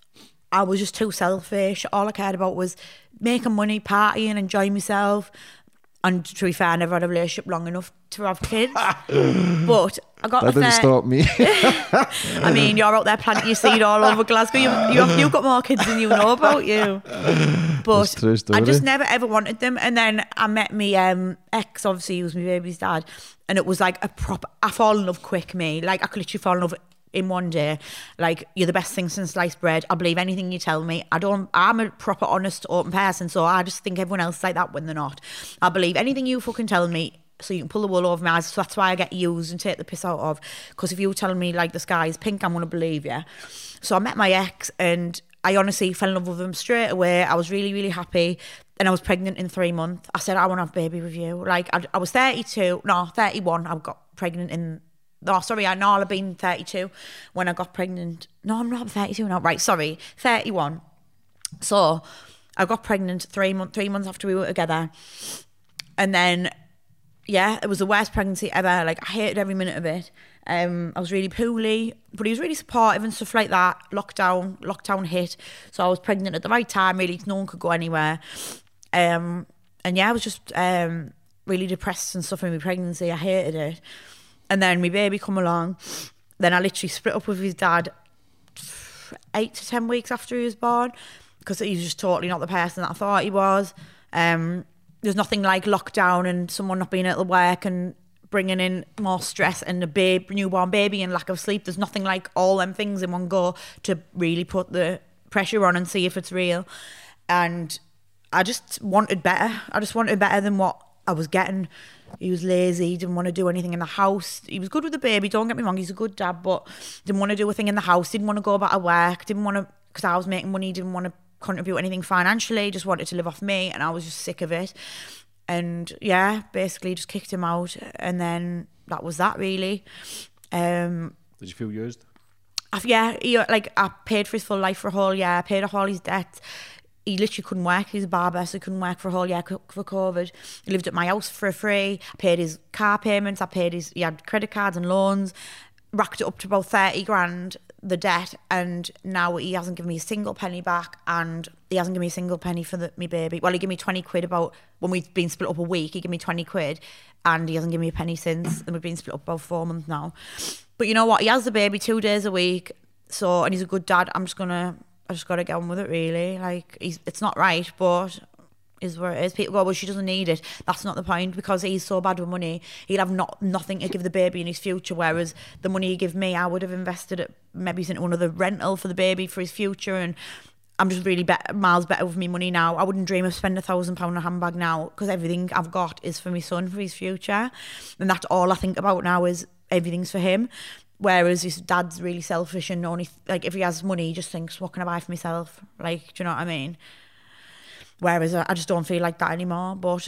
I was just too selfish. All I cared about was making money, partying, enjoying myself. And to be fair, I never had a relationship long enough to have kids. But I got that the didn't fair... stop me. I mean, you're out there planting your seed all over Glasgow. You, you, you've got more kids than you know about you. But I just never ever wanted them. And then I met my um, ex, obviously he was my baby's dad. And it was like a proper, I fall in love quick, me. Like I could literally fall in love in one day. Like, you're the best thing since sliced bread. I believe anything you tell me. I don't, I'm a proper honest open person, so I just think everyone else is like that when they're not. I believe anything you fucking tell me, so you can pull the wool over my eyes. So that's why I get used and take the piss out of. Because if you're telling me like the sky is pink, I'm going to believe you. So I met my ex and I honestly fell in love with him straight away. I was really, really happy. And I was pregnant in three months. I said, I want to have a baby with you. Like, I, I was thirty-two, no, thirty-one. I got pregnant in, no, sorry, I know I've been thirty-two when I got pregnant. No, I'm not thirty-two now. Right, sorry, thirty-one. So I got pregnant three, month, three months after we were together. And then, yeah, it was the worst pregnancy ever. Like, I hated every minute of it. Um, I was really poorly, but he was really supportive and stuff like that. Lockdown, lockdown hit. So I was pregnant at the right time, really. No one could go anywhere. Um, and yeah, I was just um, really depressed and suffering with pregnancy. I hated it. And then my baby come along. Then I literally split up with his dad eight to ten weeks after he was born because he was just totally not the person that I thought he was. Um, there's nothing like lockdown and someone not being able to work and bringing in more stress and a babe, newborn baby and lack of sleep. There's nothing like all them things in one go to really put the pressure on and see if it's real. And I just wanted better. I just wanted better than what I was getting. He was lazy, didn't want to do anything in the house. He was good with the baby, don't get me wrong, he's a good dad, but didn't want to do a thing in the house, didn't want to go about to work, didn't want to, because I was making money, didn't want to contribute anything financially, just wanted to live off me, and I was just sick of it. And yeah, basically just kicked him out, and then that was that really. Um, Did you feel used? I, yeah, he, like I paid for his full life for a whole year, I paid off all his debts. He literally couldn't work. He's a barber, so he couldn't work for a whole year for COVID. He lived at my house for free. I paid his car payments. I paid his, he had credit cards and loans. Racked it up to about thirty grand, the debt. And now he hasn't given me a single penny back. And he hasn't given me a single penny for the, me baby. Well, he gave me twenty quid about, when we've been split up a week, he gave me twenty quid. And he hasn't given me a penny since. And we've been split up about four months now. But you know what? He has the baby two days a week. So, and he's a good dad. I'm just going to, I just got to get on with it, really. Like, he's, it's not right, but is where it is. People go, well, she doesn't need it. That's not the point, because he's so bad with money. He'll have not nothing to give the baby in his future, whereas the money he give me, I would have invested it maybe into another rental for the baby for his future. And I'm just really better, miles better with me money now. I wouldn't dream of spending a thousand pound on a handbag now, because everything I've got is for my son, for his future. And that's all I think about now, is everything's for him. Whereas his dad's really selfish and only, like, if he has money, he just thinks, what can I buy for myself? Like, do you know what I mean? Whereas I just don't feel like that anymore. But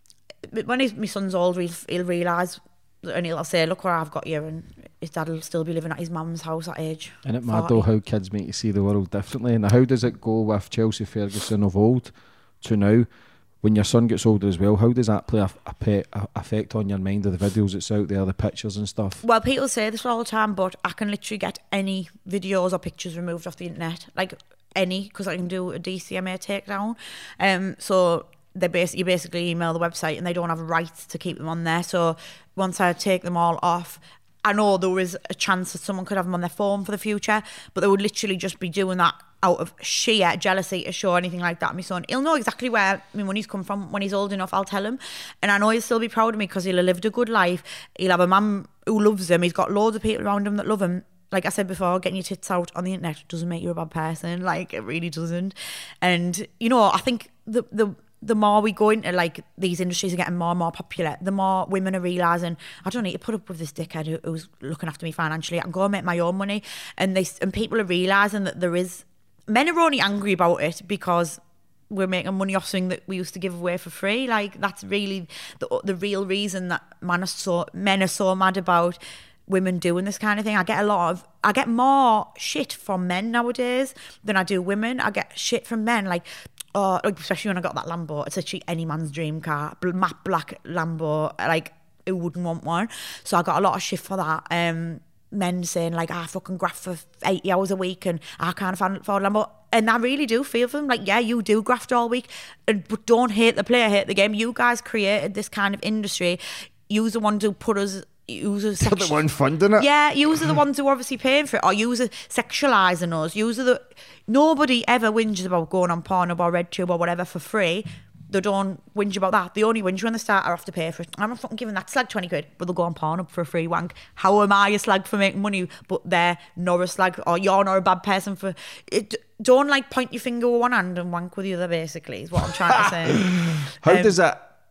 when he's, my son's old, he'll, he'll realise, and he'll say, look where I've got you, and his dad will still be living at his mum's house at age. Isn't it mad though how kids make you see the world differently? And how does it go with Chelsea Ferguson of old to now? When your son gets older as well, how does that play a, a, pet, a effect on your mind of the videos that's out there, the pictures and stuff? Well, people say this all the time, but I can literally get any videos or pictures removed off the internet, like any, because I can do a D C M A takedown. Um, so they basically, you basically email the website and they don't have rights to keep them on there. So once I take them all off, I know there is a chance that someone could have them on their phone for the future, but they would literally just be doing that out of sheer jealousy to show anything like that. My son, he'll know exactly where my money's come from. When he's old enough, I'll tell him. And I know he'll still be proud of me because he'll have lived a good life. He'll have a mum who loves him. He's got loads of people around him that love him. Like I said before, getting your tits out on the internet doesn't make you a bad person. Like, it really doesn't. And, you know, I think the the the more we go into, like, these industries are getting more and more popular, the more women are realising, I don't need to put up with this dickhead who, who's looking after me financially. I can go and make my own money. And they and people are realising that there is... Men are only angry about it because we're making money off something that we used to give away for free. Like, that's really the the real reason that man are so, men are so mad about women doing this kind of thing. I get a lot of... I get more shit from men nowadays than I do women. I get shit from men, like... Oh, especially when I got that Lambo. It's actually any man's dream car. Matte black Lambo. Like, who wouldn't want one? So I got a lot of shit for that. Um, men saying, like, I fucking graft for eighty hours a week and I can't afford a Lambo. And I really do feel for them. Like, yeah, you do graft all week, and but don't hate the player, hate the game. You guys created this kind of industry. You're the ones who put us... You're the one funding it. Yeah, yous are the ones who are obviously paying for it, or yous are sexualising us. Yous are the... Nobody ever whinges about going on Pornhub or RedTube or whatever for free. They don't whinge about that. They only whinge when they start or have to pay for it. I'm not fucking giving that slag twenty quid, but they'll go on Pornhub for a free wank. How am I a slag for making money, but they're not a slag, or you're not a bad person for... It, don't, like, point your finger with one hand and wank with the other, basically, is what I'm trying to say. How um, does that...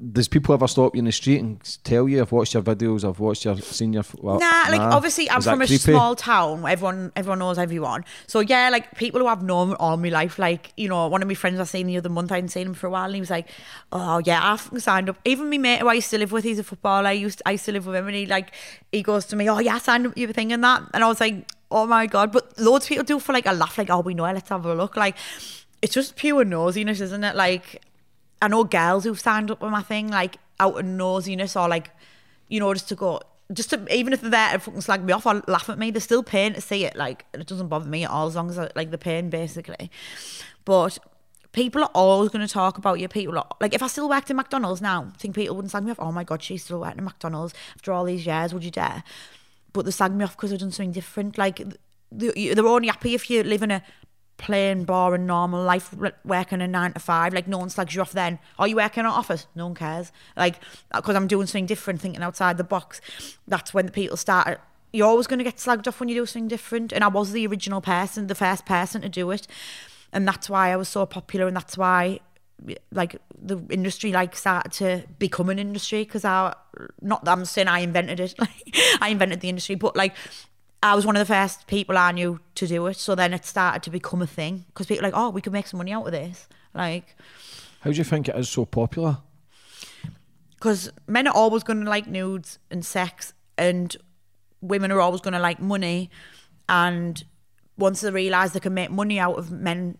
does people ever stop you in the street and tell you, I've watched your videos, I've watched your seen your well, nah, like nah. obviously I'm Is that from a creepy? small town where everyone everyone knows everyone. So yeah, like people who I've known all my life, like, you know, one of my friends I seen the other month, I hadn't seen him for a while, and he was like, oh yeah, I fucking signed up. Even my mate who I used to live with, he's a footballer, I used to, I used to live with him, and he like he goes to me, oh yeah, I signed up your thing and that, and I was like, oh my god. But loads of people do for like a laugh, like, oh, we know it, let's have a look. Like, it's just pure nosiness, isn't it? Like, I know girls who've signed up with my thing, like out of nosiness, or like, you know, just to go, just to, even if they're there to fucking slag me off or laugh at me, they're still paying to see it. Like, and it doesn't bother me at all, as long as I, like they're paying basically. But people are always going to talk about you. People are, like, if I still worked in McDonald's now, I think people wouldn't slag me off. Oh my god, she's still working in McDonald's after all these years, would you dare? But they slag me off because I've done something different. Like, they're only happy if you live in a plain, boring, normal life, working a nine to five. Like, no one slags you off then. Are you working in an office? No one cares. Like, because I'm doing something different, thinking outside the box. That's when the people start. You're always going to get slagged off when you do something different. And I was the original person, the first person to do it. And that's why I was so popular, and that's why, like, the industry like started to become an industry, because I, not that I'm saying I invented it, like I invented the industry, but like I was one of the first people I knew to do it. So then it started to become a thing, because people were like, oh, we could make some money out of this. Like, how do you think it is so popular? Because men are always going to like nudes and sex, and women are always going to like money, and once they realise they can make money out of men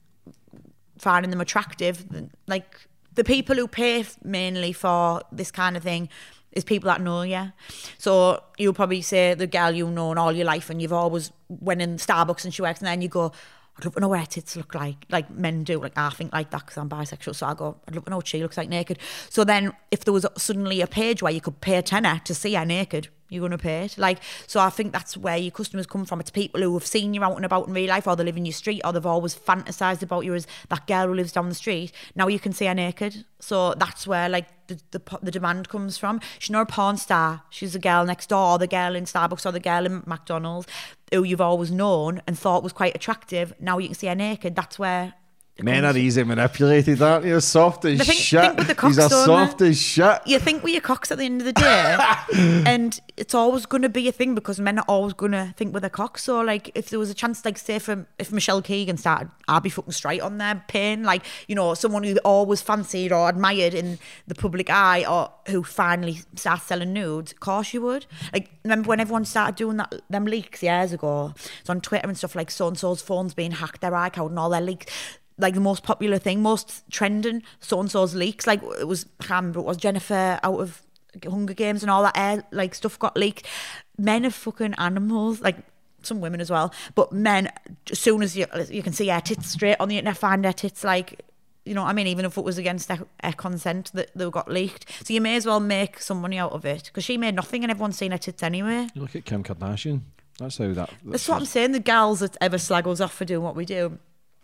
finding them attractive, like, the people who pay mainly for this kind of thing is people that know you. So you'll probably say the girl you've known all your life, and you've always went in Starbucks and she works, and then you go, I'd love to know what her tits look like. Like men do. Like, I think like that because I'm bisexual. So I go, I'd love to know what she looks like naked. So then if there was suddenly a page where you could pay a tenner to see her naked, you're going to pay it. Like, so I think that's where your customers come from. It's people who have seen you out and about in real life, or they live in your street, or they've always fantasised about you as that girl who lives down the street. Now you can see her naked. So that's where like the, the, the demand comes from. She's not a porn star. She's a girl next door, or the girl in Starbucks, or the girl in McDonald's, who you've always known and thought was quite attractive. Now you can see her naked. That's where... Men are easy manipulated, aren't you? Soft as think, shit. think with the cocks, He's a soft as shit. You think with your cocks at the end of the day, and it's always going to be a thing, because men are always going to think with their cocks. So, like, if there was a chance, like, say, for, if Michelle Keegan started, I'd be fucking straight on their pain. Like, you know, someone who always fancied or admired in the public eye, or who finally starts selling nudes, of course you would. Like, remember when everyone started doing that, them leaks years ago? It's on Twitter and stuff, like, so-and-so's phone's being hacked, their iCloud and all their leaks. Like, the most popular thing, most trending, so-and-so's leaks. Like, it was, I can't remember, it was Jennifer out of Hunger Games and all that air, like, stuff got leaked. Men are fucking animals, like, some women as well. But men, as soon as you you can see their tits straight on the internet, find their tits, like, you know what I mean? Even if it was against their, their consent that they got leaked. So you may as well make some money out of it, because she made nothing and everyone's seen her tits anyway. You look at Kim Kardashian. That's how that... That's, that's what I'm saying. The gals that ever slag us off for doing what we do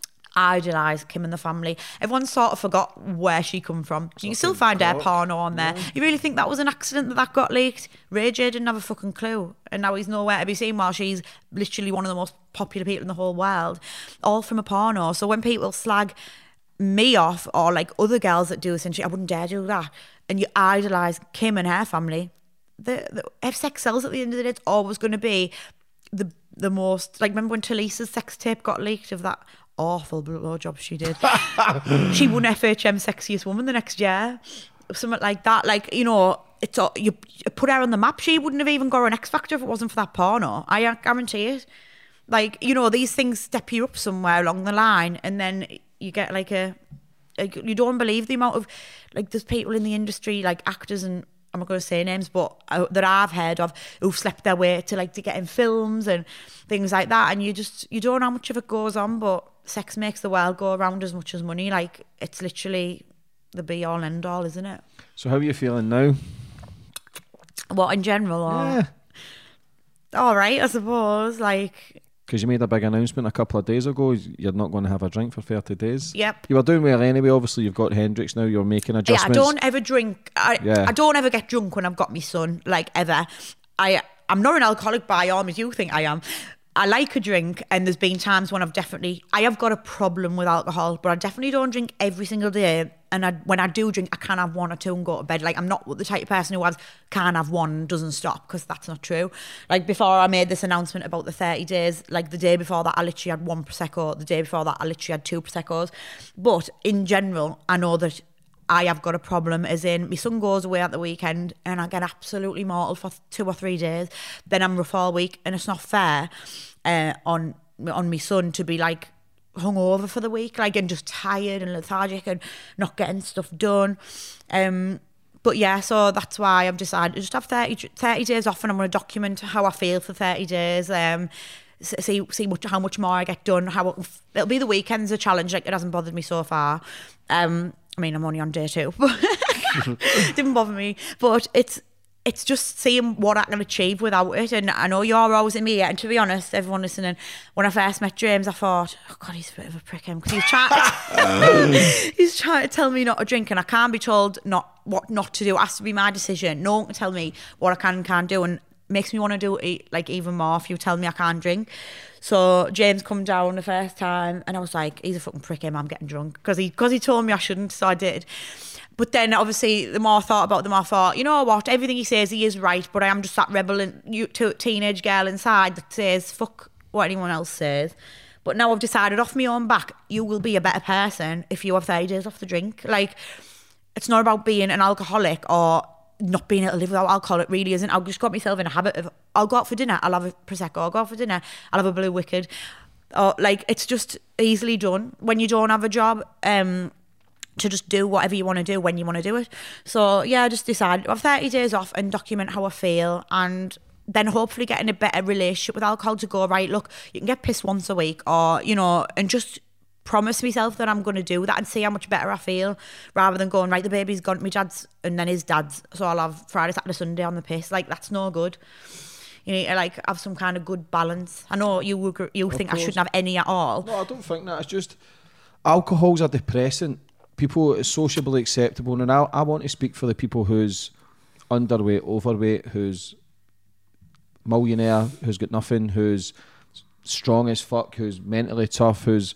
idolise Kim and the family. Everyone sort of forgot where she come from. You can still find her porno on there. Yeah. You really think that was an accident that that got leaked? Ray J didn't have a fucking clue, and now he's nowhere to be seen, while she's literally one of the most popular people in the whole world, all from a porno. So when people slag me off, or like other girls that do this and shit, I wouldn't dare do that, and you idolise Kim and her family, the, the if sex sells at the end of the day, it's always going to be the the most, like, remember when Talisa's sex tape got leaked of that awful blowjob she did? She won F H M Sexiest Woman the next year, something like that. Like, you know, it's all, you, you put her on the map. She wouldn't have even got an X Factor if it wasn't for that porno. I guarantee it. Like, you know, these things step you up somewhere along the line, and then you get like a, like, you don't believe the amount of, like, there's people in the industry, like actors, and I'm not going to say names, but uh, that I've heard of, who've slept their way to, like, to get in films and things like that, and you just, you don't know how much of it goes on, but sex makes the world go around as much as money. Like, it's literally the be all end all, isn't it? So how are you feeling now? What, in general? Or? Yeah. All right, I suppose. Like, because you made a big announcement a couple of days ago, you're not going to have a drink for thirty days. Yep. You were doing well anyway. Obviously, you've got Hendrix now. You're making adjustments. Yeah, I don't ever drink. I, yeah. I don't ever get drunk when I've got my son, like, ever. I, I'm not an alcoholic by all means. You think I am. I like a drink, and there's been times when I've definitely, I have got a problem with alcohol, but I definitely don't drink every single day. And I, when I do drink, I can have one or two and go to bed. Like, I'm not the type of person who has, can have one and doesn't stop, because that's not true. Like, before I made this announcement about the thirty days, like the day before that, I literally had one Prosecco. The day before that, I literally had two Proseccos. But in general, I know that I have got a problem, as in my son goes away at the weekend and I get absolutely mortal for two or three days. Then I'm rough all week, and it's not fair uh, on on my son to be like hungover for the week, like, and just tired and lethargic and not getting stuff done. Um, but yeah, so that's why I've decided to just have thirty, thirty days off, and I'm going to document how I feel for thirty days. Um, see see much, how much more I get done. How it, it'll be the weekends a challenge. Like, it hasn't bothered me so far. Um, I mean, I'm only on day two, but didn't bother me. But it's it's just seeing what I can achieve without it. And I know you're always in me. And to be honest, everyone listening, when I first met James, I thought, oh God, he's a bit of a prick, him, because he's trying to, he's trying to tell me not to drink, and I can't be told not what not to do. It has to be my decision. No one can tell me what I can and can't do, and makes me want to do it like even more if you tell me I can't drink. So James come down the first time, and I was like, he's a fucking prick, him, I'm getting drunk, because he because he told me I shouldn't, so I did. But then obviously the more I thought about it, the more I thought, you know what, everything he says, he is right, but I am just that rebel and you, teenage girl inside that says fuck what anyone else says. But now I've decided off my own back, you will be a better person if you have thirty days off the drink. Like, it's not about being an alcoholic or not being able to live without alcohol. It really isn't. I've just got myself in a habit of, I'll go out for dinner, I'll have a Prosecco, I'll go out for dinner, I'll have a Blue Wicked. Or, like, it's just easily done when you don't have a job, um, to just do whatever you want to do when you want to do it. So yeah, I just decided to have thirty days off and document how I feel, and then hopefully get in a better relationship with alcohol to go, right, look, you can get pissed once a week, or, you know, and just promise myself that I'm going to do that and see how much better I feel, rather than going, right, the baby's gone to my dad's and then his dad's, so I'll have Friday, Saturday, Sunday on the piss. Like, that's no good. You need to, like, have some kind of good balance. I know you you think I shouldn't have any at all. No, I don't think that. It's just, alcohol's a depressant. People, it's sociably acceptable, and I, I want to speak for the people who's underweight, overweight, who's millionaire, who's got nothing, who's strong as fuck, who's mentally tough, who's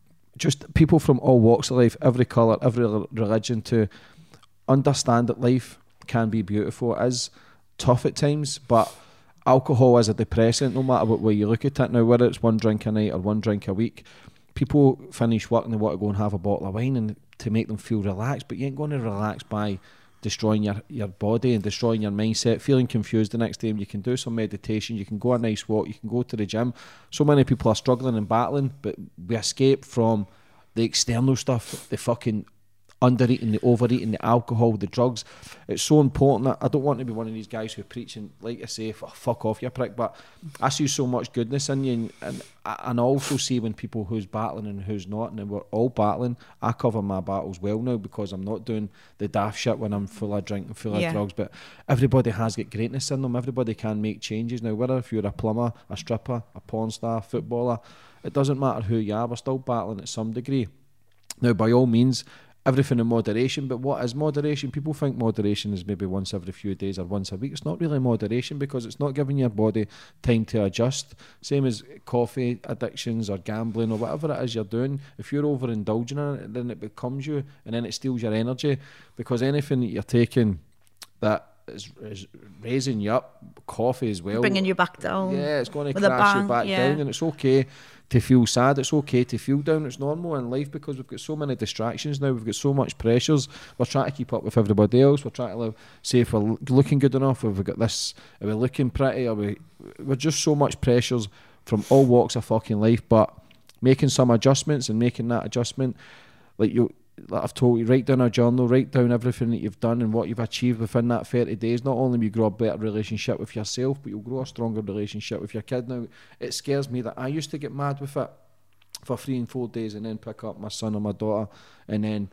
just people from all walks of life, every colour, every religion, to understand that life can be beautiful. It is tough at times, but alcohol is a depressant no matter what way you look at it. Now, whether it's one drink a night or one drink a week, people finish work and they want to go and have a bottle of wine and to make them feel relaxed, but you ain't going to relax by destroying your, your body and destroying your mindset, feeling confused the next day. And you can do some meditation, you can go a nice walk, you can go to the gym. So many people are struggling and battling, but we escape from the external stuff, the fucking undereating, the overeating, the alcohol, the drugs. It's so important. I don't want to be one of these guys who are preaching, like I say, oh, fuck off, you prick, but I see so much goodness in you, and, and, and I also see when people who's battling and who's not, and we're all battling. I cover my battles well now because I'm not doing the daft shit when I'm full of drink and full Yeah. of drugs, but everybody has got greatness in them. Everybody can make changes. Now, whether if you're a plumber, a stripper, a porn star, footballer, it doesn't matter who you are, we're still battling at some degree. Now, by all means, everything in moderation, but what is moderation? People think moderation is maybe once every few days or once a week. It's not really moderation because it's not giving your body time to adjust. Same as coffee addictions or gambling or whatever it is you're doing. If you're overindulging in it, then it becomes you, and then it steals your energy, because anything that you're taking that is, is raising you up, coffee as well, Bringing you back down. yeah, it's going to with a crash you bang, back yeah. down, and it's okay to feel sad, it's okay to feel down, it's normal in life because we've got so many distractions now, we've got so much pressures, we're trying to keep up with everybody else, we're trying to live, say if we're looking good enough, have we got this, are we looking pretty, are we, we're just so much pressures from all walks of fucking life, but making some adjustments and making that adjustment, like you, like I've told you, write down a journal, write down everything that you've done and what you've achieved within that thirty days. Not only will you grow a better relationship with yourself, but you'll grow a stronger relationship with your kid. Now, it scares me that I used to get mad with it for three and four days and then pick up my son or my daughter, and then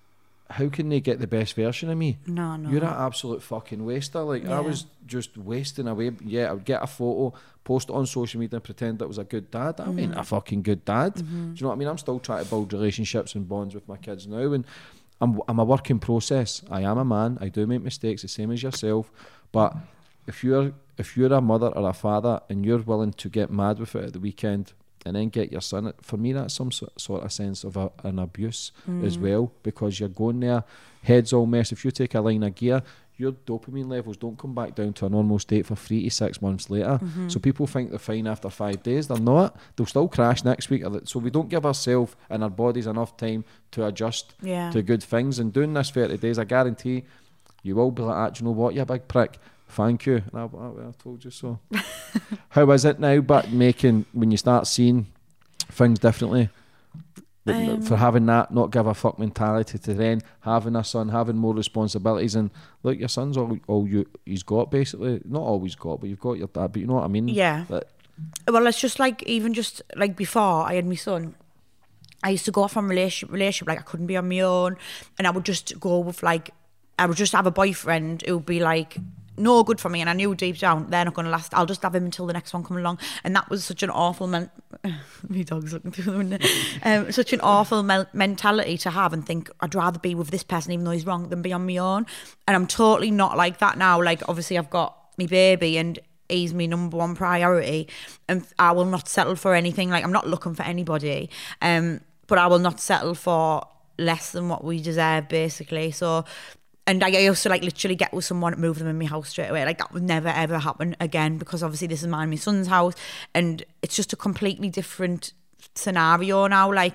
how can they get the best version of me? No, no. You're an absolute fucking waster. Like, Yeah. I was just wasting away. Yeah, I would get a photo, post it on social media and pretend that was a good dad. I mean, a fucking good dad. Mm-hmm. Do you know what I mean? I'm still trying to build relationships and bonds with my kids now, and I'm, I'm a work in process. I am a man. I do make mistakes, the same as yourself. But if you're if you're a mother or a father and you're willing to get mad with it at the weekend and then get your son, for me that's some sort, sort of sense of a, an abuse mm. as well, because you're going there, head's all messed. If you take a line of gear, your dopamine levels don't come back down to a normal state for three to six months later. Mm-hmm. So people think they're fine after five days. They're not. They'll still crash next week. So we don't give ourselves and our bodies enough time to adjust yeah. to good things. And doing this thirty days, I guarantee you will be like, ah, do you know what, you big prick? Thank you. And I, I, I told you so. How is it now, but making, when you start seeing things differently, Um, for having that not give a fuck mentality to then having a son, having more responsibilities, and look, your son's all, all you he's got basically, not always got, but you've got your dad, but you know what I mean? Yeah. But, well, it's just like, even just like before I had my son, I used to go from relationship relationship like I couldn't be on my own, and I would just go with like, I would just have a boyfriend who would be like no good for me, and I knew deep down they're not going to last. I'll just have him until the next one comes along. And that was such an awful men- my dog's looking through the window um, such an awful me- mentality to have, and think I'd rather be with this person even though he's wrong than be on my own. And I'm totally not like that now. Like, obviously I've got my baby and he's my number one priority, and I will not settle for anything. Like, I'm not looking for anybody, um, but I will not settle for less than what we deserve, basically. So, and I also like literally get with someone, move them in my house straight away. Like, that would never ever happen again, because obviously this is mine, my son's house, and it's just a completely different scenario now. Like,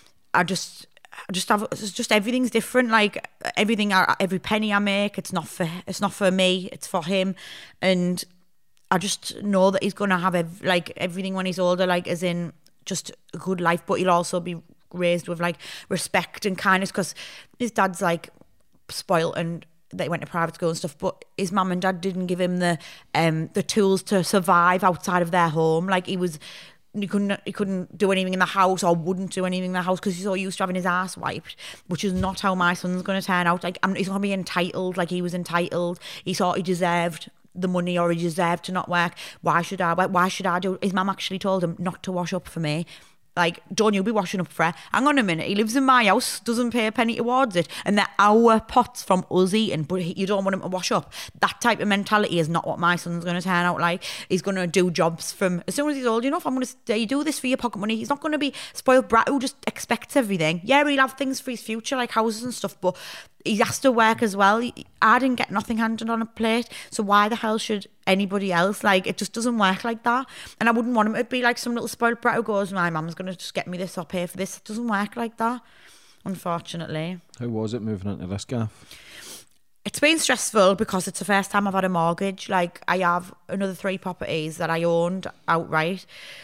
I just, I just have, it's just everything's different. Like, everything, I, every penny I make, it's not for, it's not for me, it's for him, and I just know that he's gonna have ev- like everything when he's older, like as in just a good life, but he'll also be raised with like respect and kindness, because his dad's like spoilt and they went to private school and stuff, but his mum and dad didn't give him the um the tools to survive outside of their home. Like, he was he couldn't he couldn't do anything in the house, or wouldn't do anything in the house, because he's so used to having his ass wiped, which is not how my son's going to turn out. Like, I'm, he's going to be entitled. Like, he was entitled, he thought he deserved the money, or he deserved to not work. Why should I why should I do? His mum actually told him not to wash up for me. Like, don't you be washing up for her. Hang on a minute, he lives in my house, doesn't pay a penny towards it, and they're our pots from us eating, but you don't want him to wash up. That type of mentality is not what my son's going to turn out like. He's going to do jobs from, as soon as he's old enough, I'm going to say, you do this for your pocket money. He's not going to be spoiled brat who just expects everything. Yeah, he'll have things for his future, like houses and stuff, but he has to work as well. I didn't get nothing handed on a plate, so why the hell should anybody else? Like, it just doesn't work like that. And I wouldn't want him to be like some little spoiled brat who goes, my mum's going to just get me this or pay for this. It doesn't work like that, unfortunately. How was it moving into this gaff? It's been stressful because it's the first time I've had a mortgage. Like, I have another three properties that I owned outright,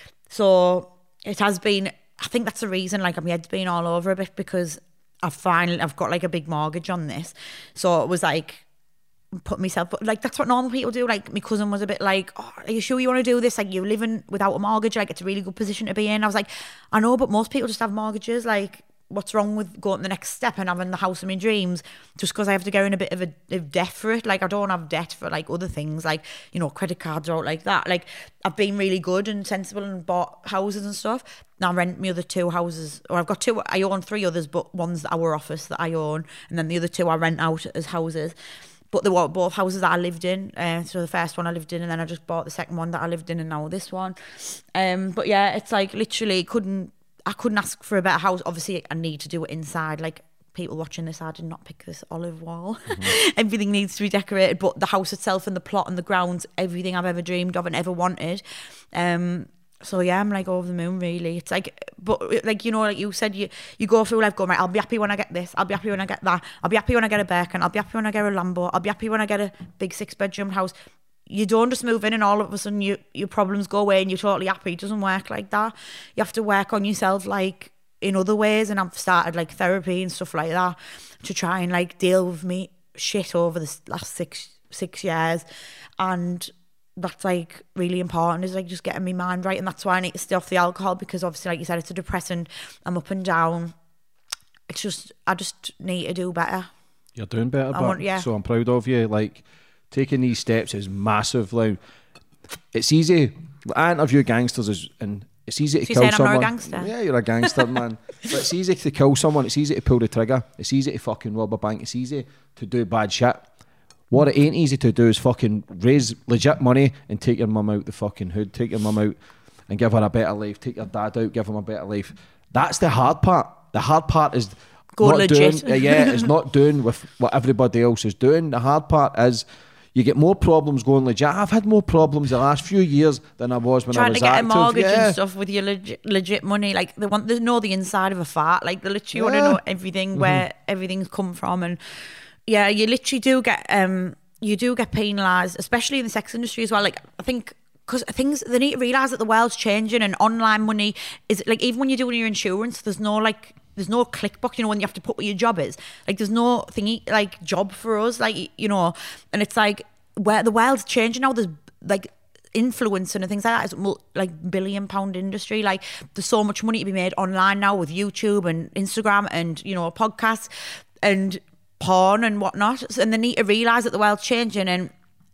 so it has been, I think that's the reason, like, my head's been all over a bit, because I've finally, I've got like a big mortgage on this. So it was like, put myself, but like, that's what normal people do. Like, my cousin was a bit like, oh, are you sure you want to do this? Like, you're living without a mortgage, like, it's a really good position to be in. I was like, I know, but most people just have mortgages. Like, what's wrong with going to the next step and having the house of my dreams just because I have to go in a bit of a of debt for it? Like, I don't have debt for like other things, like, you know, credit cards or like that. Like, I've been really good and sensible and bought houses and stuff. Now I rent my other two houses, or I've got two, I own three others, but one's that our office that I own, and then the other two I rent out as houses. But they were both houses that I lived in. Uh, so the first one I lived in, and then I just bought the second one that I lived in, and now this one. Um, but yeah, it's like literally couldn't, I couldn't ask for a better house. Obviously, I need to do it inside. Like, people watching this, I did not pick this olive wall. Mm-hmm. Everything needs to be decorated, but the house itself and the plot and the grounds, everything I've ever dreamed of and ever wanted. Um, so yeah, I'm like over the moon, really. It's like, but like, you know, like you said, you you go through life going, right, I'll be happy when I get this, I'll be happy when I get that, I'll be happy when I get a Birkin, I'll be happy when I get a Lambo, I'll be happy when I get a big six bedroom house. You don't just move in and all of a sudden you, your problems go away and you're totally happy. It doesn't work like that. You have to work on yourself, like, in other ways, and I've started like therapy and stuff like that to try and like deal with me shit over the last six six years, and that's like really important, is like just getting my mind right. And that's why I need to stay off the alcohol, because obviously, like you said, it's a depressant. I'm up and down. It's just, I just need to do better. You're doing better, I but want, yeah. So I'm proud of you. Like, taking these steps is massive. Like, it's easy. I interview gangsters is, and it's easy to so kill you're saying someone. I'm not a gangster? Yeah, you're a gangster, man. But it's easy to kill someone. It's easy to pull the trigger. It's easy to fucking rob a bank. It's easy to do bad shit. What it ain't easy to do is fucking raise legit money and take your mum out the fucking hood, take your mum out and give her a better life, take your dad out, give him a better life. That's the hard part. The hard part is Go not legit. doing, yeah, it's not doing with what everybody else is doing. The hard part is you get more problems going legit. I've had more problems the last few years than I was when Trying I was to get active. a mortgage yeah. and stuff with your legit, legit money. Like they want to know the inside of a fart. Like they literally want Yeah. to know everything, where mm-hmm. everything's come from. And yeah, you literally do get um you do get penalised, especially in the sex industry as well. Like I think because things, they need to realise that the world's changing and online money is like, even when you're doing your insurance, there's no like there's no click box, you know, when you have to put what your job is. Like there's no thingy like job for us, like, you know, and it's like where the world's changing now. There's like influencer and things like that. It's mul- like billion pound industry. Like there's so much money to be made online now with YouTube and Instagram and, you know, podcasts and porn and whatnot. And they need to realise that the world's changing, and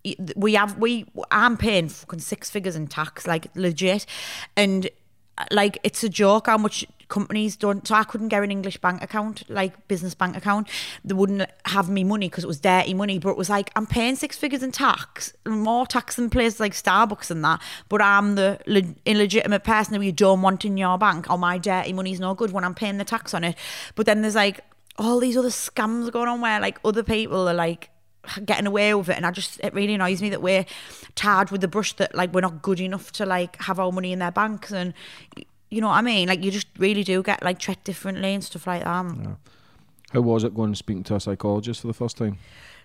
we have we I'm paying fucking six figures in tax, like legit, and like it's a joke how much companies don't. So I couldn't get an English bank account, like business bank account. They wouldn't have me money because it was dirty money. But it was like, I'm paying six figures in tax, more tax than places like Starbucks and that. But I'm the le- illegitimate person who you don't want in your bank. Oh, my dirty money's no good when I'm paying the tax on it. But then there's like all these other scams going on where like other people are like getting away with it, and I just, it really annoys me that we're tarred with the brush that like we're not good enough to like have our money in their banks. And you know what I mean, like you just really do get like treated differently and stuff like that. Yeah. How was it going speaking to a psychologist for the first time?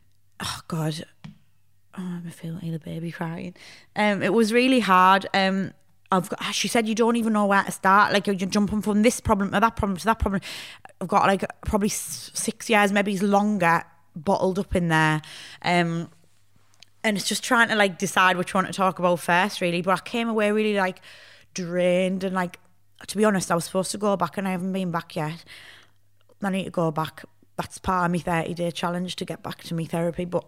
Oh God, oh, I feel like the baby crying. Um, it was really hard. Um, I've got, she said you don't even know where to start. Like you're jumping from this problem to that problem to that problem. I've got like probably six years, maybe longer, bottled up in there, um, and it's just trying to like decide which one to talk about first, really. But I came away really like drained, and like, to be honest, I was supposed to go back and I haven't been back yet. I need to go back. That's part of my thirty day challenge, to get back to me therapy. But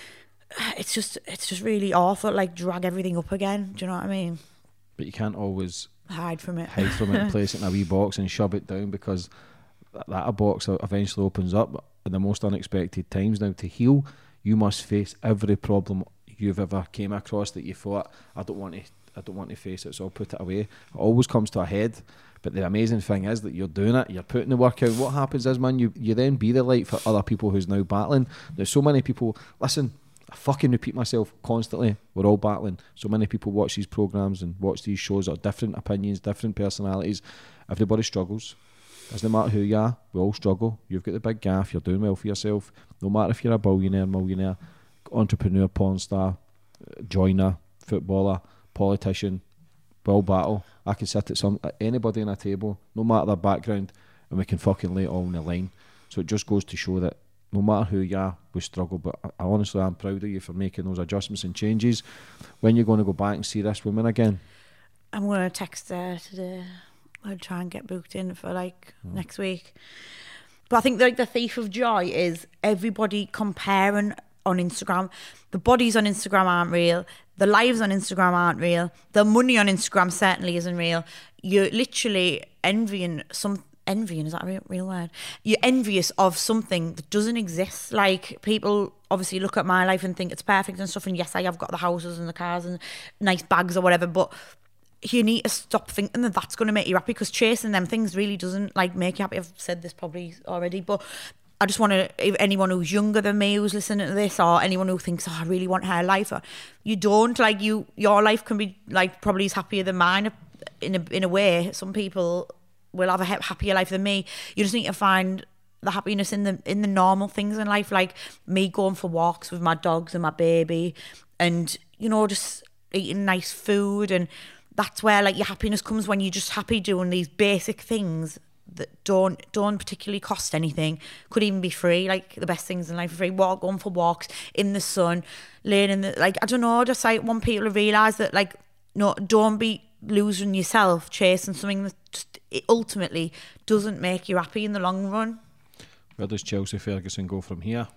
it's just it's just really awful, like drag everything up again. Do you know what I mean? But you can't always hide from it hide from it and place it in a wee box and shove it down, because that, that box eventually opens up at the most unexpected times. Now, to heal, you must face every problem you've ever came across that you thought, I don't want to I don't want to face it, so I'll put it away. It always comes to a head. But the amazing thing is that you're doing it, you're putting the work out. What happens is, man, you, you then be the light for other people who's now battling. There's so many people, listen, I fucking repeat myself constantly, we're all battling. So many people watch these programmes and watch these shows that are different opinions, different personalities. Everybody struggles. Doesn't matter who you are, we all struggle. You've got the big gaff, you're doing well for yourself. No matter if you're a billionaire, millionaire, entrepreneur, porn star, joiner, footballer, politician, we all battle. I can sit at some at anybody on a table, no matter their background, and we can fucking lay it all on the line. So it just goes to show that no matter who you are, we struggle. But I, I honestly am proud of you for making those adjustments and changes. When you're going to go back and see this woman again? I'm going to text her today. I'll try and get booked in for like oh. next week. But I think like the thief of joy is everybody comparing on Instagram. The bodies on Instagram aren't real. The lives on Instagram aren't real. The money on Instagram certainly isn't real. You're literally envying some envying, is that a real, real word? You're envious of something that doesn't exist. Like, people obviously look at my life and think it's perfect and stuff, and yes, I have got the houses and the cars and nice bags or whatever, but you need to stop thinking that that's going to make you happy, because chasing them things really doesn't like make you happy. I've said this probably already, but I just want to, if anyone who's younger than me who's listening to this, or anyone who thinks, oh, I really want her life, or you don't, like, you, your life can be like probably as happier than mine in a, in a way. Some people will have a happier life than me. You just need to find the happiness in the in the normal things in life, like me going for walks with my dogs and my baby, and, you know, just eating nice food. And that's where like your happiness comes, when you're just happy doing these basic things that don't don't particularly cost anything, could even be free. Like, the best things in life are free. Walk, going for walks in the sun, laying in the, like, I don't know, just like want people to realise that, like, no, don't be losing yourself chasing something that just, it ultimately doesn't make you happy in the long run. Where does Chelsea Ferguson go from here?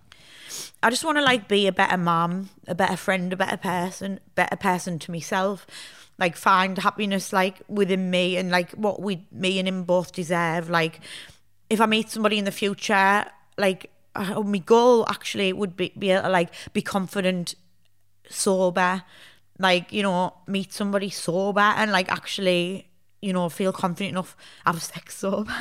I just want to like be a better mum, a better friend, a better person, better person to myself. Like, find happiness like within me, and like what we, me and him both deserve. Like, if I meet somebody in the future, like, uh, my goal actually would be, be able to like be confident sober, like, you know, meet somebody sober and like actually, you know, feel confident enough have sex sober.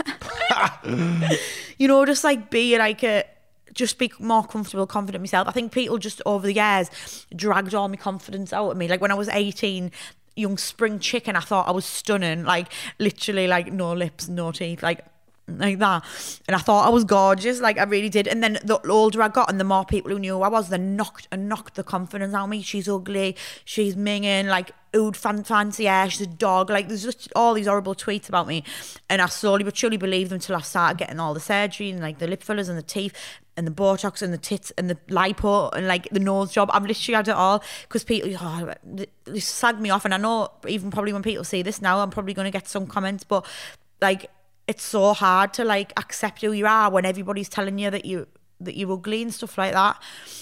You know, just like be like a just be more comfortable, confident myself. I think people just over the years dragged all my confidence out of me. Like when I was eighteen, young spring chicken, I thought I was stunning, like literally like no lips, no teeth, like like that, and I thought I was gorgeous, like I really did. And then the older I got and the more people who knew who I was, they knocked and knocked the confidence out of me. She's ugly, she's minging, like who'd fan- fancy her, she's a dog, like there's just all these horrible tweets about me, and I slowly but surely believed them till I started getting all the surgery and like the lip fillers and the teeth and the Botox and the tits and the lipo and like the nose job. I've literally had it all because people oh, they slag me off, and I know even probably when people see this now I'm probably going to get some comments, but like it's so hard to like accept who you are when everybody's telling you that you that you're ugly and stuff like that.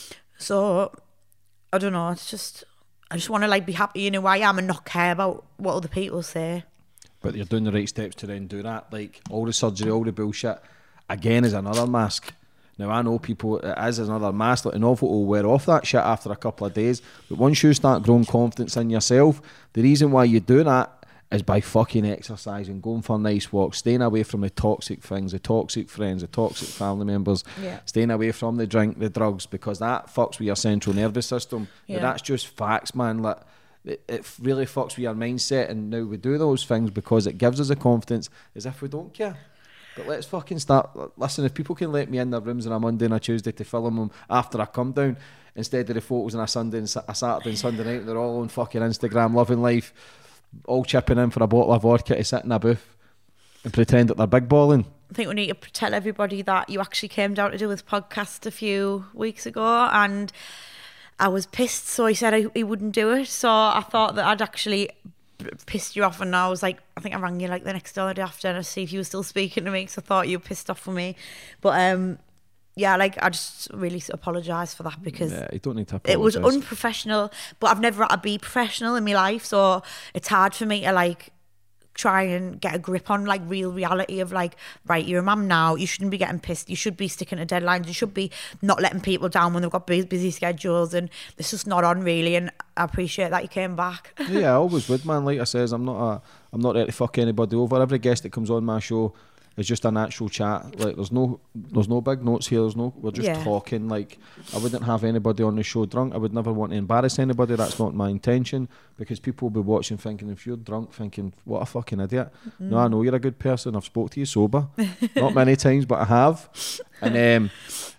So I don't know, it's just I just want to like be happy in who I am and not care about what other people say. But you're doing the right steps to then do that. Like all the surgery, all the bullshit again is another mask. Now I know people, it is another mask, like an awful will wear off that shit after a couple of days, but once you start growing confidence in yourself, the reason why you do that is by fucking exercising, going for nice walks, staying away from the toxic things, the toxic friends, the toxic family members, yeah. staying away from the drink, the drugs, because that fucks with your central nervous system. Yeah. Now, that's just facts, man. Like it, it really fucks with your mindset, and now we do those things because it gives us a confidence as if we don't care. But let's fucking start. Listen, if people can let me in their rooms on a Monday and a Tuesday to film them after I come down, instead of the photos on a Sunday and a Saturday and Sunday night, they're all on fucking Instagram loving life, all chipping in for a bottle of vodka to sit in a booth and pretend that they're big balling. I think we need to tell everybody that you actually came down to do this podcast a few weeks ago, and I was pissed, so he said I, he wouldn't do it. So I thought that I'd actually pissed you off, and I was like, I think I rang you like the next day or the day after to see if you were still speaking to me, because I thought you were pissed off for me. But um yeah, like I just really apologise for that, because yeah, you don't need to apologise. It was unprofessional, but I've never had to be professional in my life, so it's hard for me to like try and get a grip on like real reality of like, right, you're a mum now, you shouldn't be getting pissed, you should be sticking to deadlines, you should be not letting people down when they've got busy, busy schedules, and it's just not on really. And I appreciate that you came back. Yeah, I always would, man. Like I says, I'm not a, I'm not there to fuck anybody over. Every guest that comes on my show is just a natural chat. Like there's no there's no big notes here, there's no we're just yeah. talking. Like I wouldn't have anybody on the show drunk. I would never want to embarrass anybody. That's not my intention, because people will be watching thinking, if you're drunk, thinking what a fucking idiot. Mm. No, I know you're a good person. I've spoke to you sober. Not many times, but I have. And um,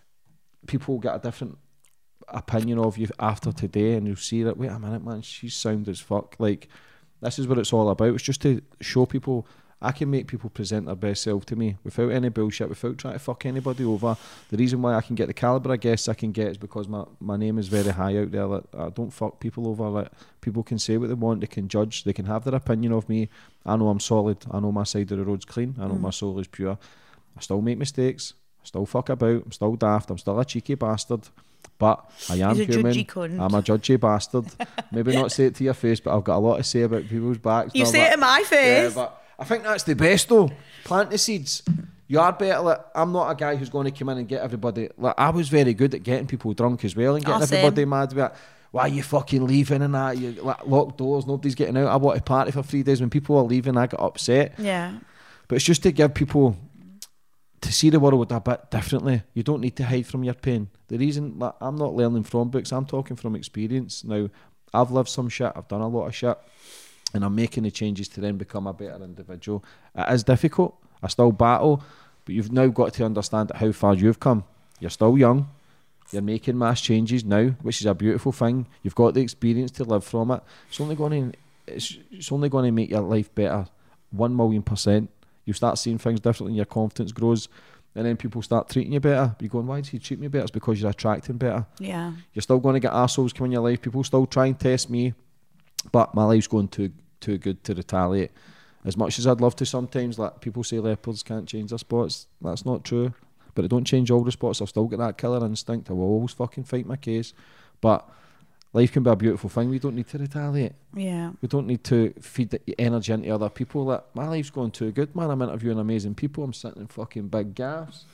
people get a different opinion of you after today, and you'll see that, wait a minute, man, she's sound as fuck. Like this is what it's all about. It's just to show people I can make people present their best self to me without any bullshit, without trying to fuck anybody over. The reason why I can get the calibre of guests I can get is because my, my name is very high out there. Like, I don't fuck people over. Like, people can say what they want, they can judge, they can have their opinion of me. I know I'm solid, I know my side of the road's clean, I know mm. my soul is pure. I still make mistakes, I still fuck about, I'm still daft, I'm still a cheeky bastard, but I am He's a human. judgy cunt. I'm a judgy bastard. Maybe not say it to your face, but I've got a lot to say about people's backs. You no, say but, it to my face. Yeah, but I think that's the best though. Plant the seeds. You are better. Like, I'm not a guy who's going to come in and get everybody. Like, I was very good at getting people drunk as well and getting oh, everybody mad. Like, why are you fucking leaving and that? You like, lock doors, nobody's getting out. I want to party for three days. When people are leaving, I get upset. Yeah. But it's just to give people to see the world a bit differently. You don't need to hide from your pain. The reason, like, I'm not learning from books. I'm talking from experience. Now, I've lived some shit. I've done a lot of shit. And I'm making the changes to then become a better individual. It is difficult. I still battle, but you've now got to understand how far you've come. You're still young. You're making mass changes now, which is a beautiful thing. You've got the experience to live from it. It's only going to, it's, it's only going to make your life better, one million percent. You start seeing things differently, your confidence grows, and then people start treating you better. You're going, why does he treat me better? It's because you're attracting better. Yeah. You're still going to get arseholes come in your life. People still try and test me. But my life's going too too good to retaliate. As much as I'd love to sometimes, like people say leopards can't change their spots. That's not true. But it don't change all the spots. I've still got that killer instinct. I will always fucking fight my case. But life can be a beautiful thing. We don't need to retaliate. Yeah. We don't need to feed the energy into other people. Like, my life's going too good, man. I'm interviewing amazing people. I'm sitting in fucking big gaffs.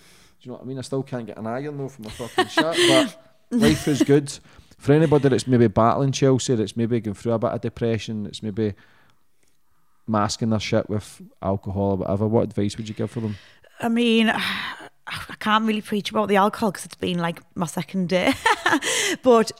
you know what I mean? I still can't get an iron though from my fucking shirt, but life is good. For anybody that's maybe battling Chelsea, that's maybe going through a bit of depression, that's maybe masking their shit with alcohol or whatever, what advice would you give for them? I mean, I can't really preach about the alcohol because it's been like my second day. But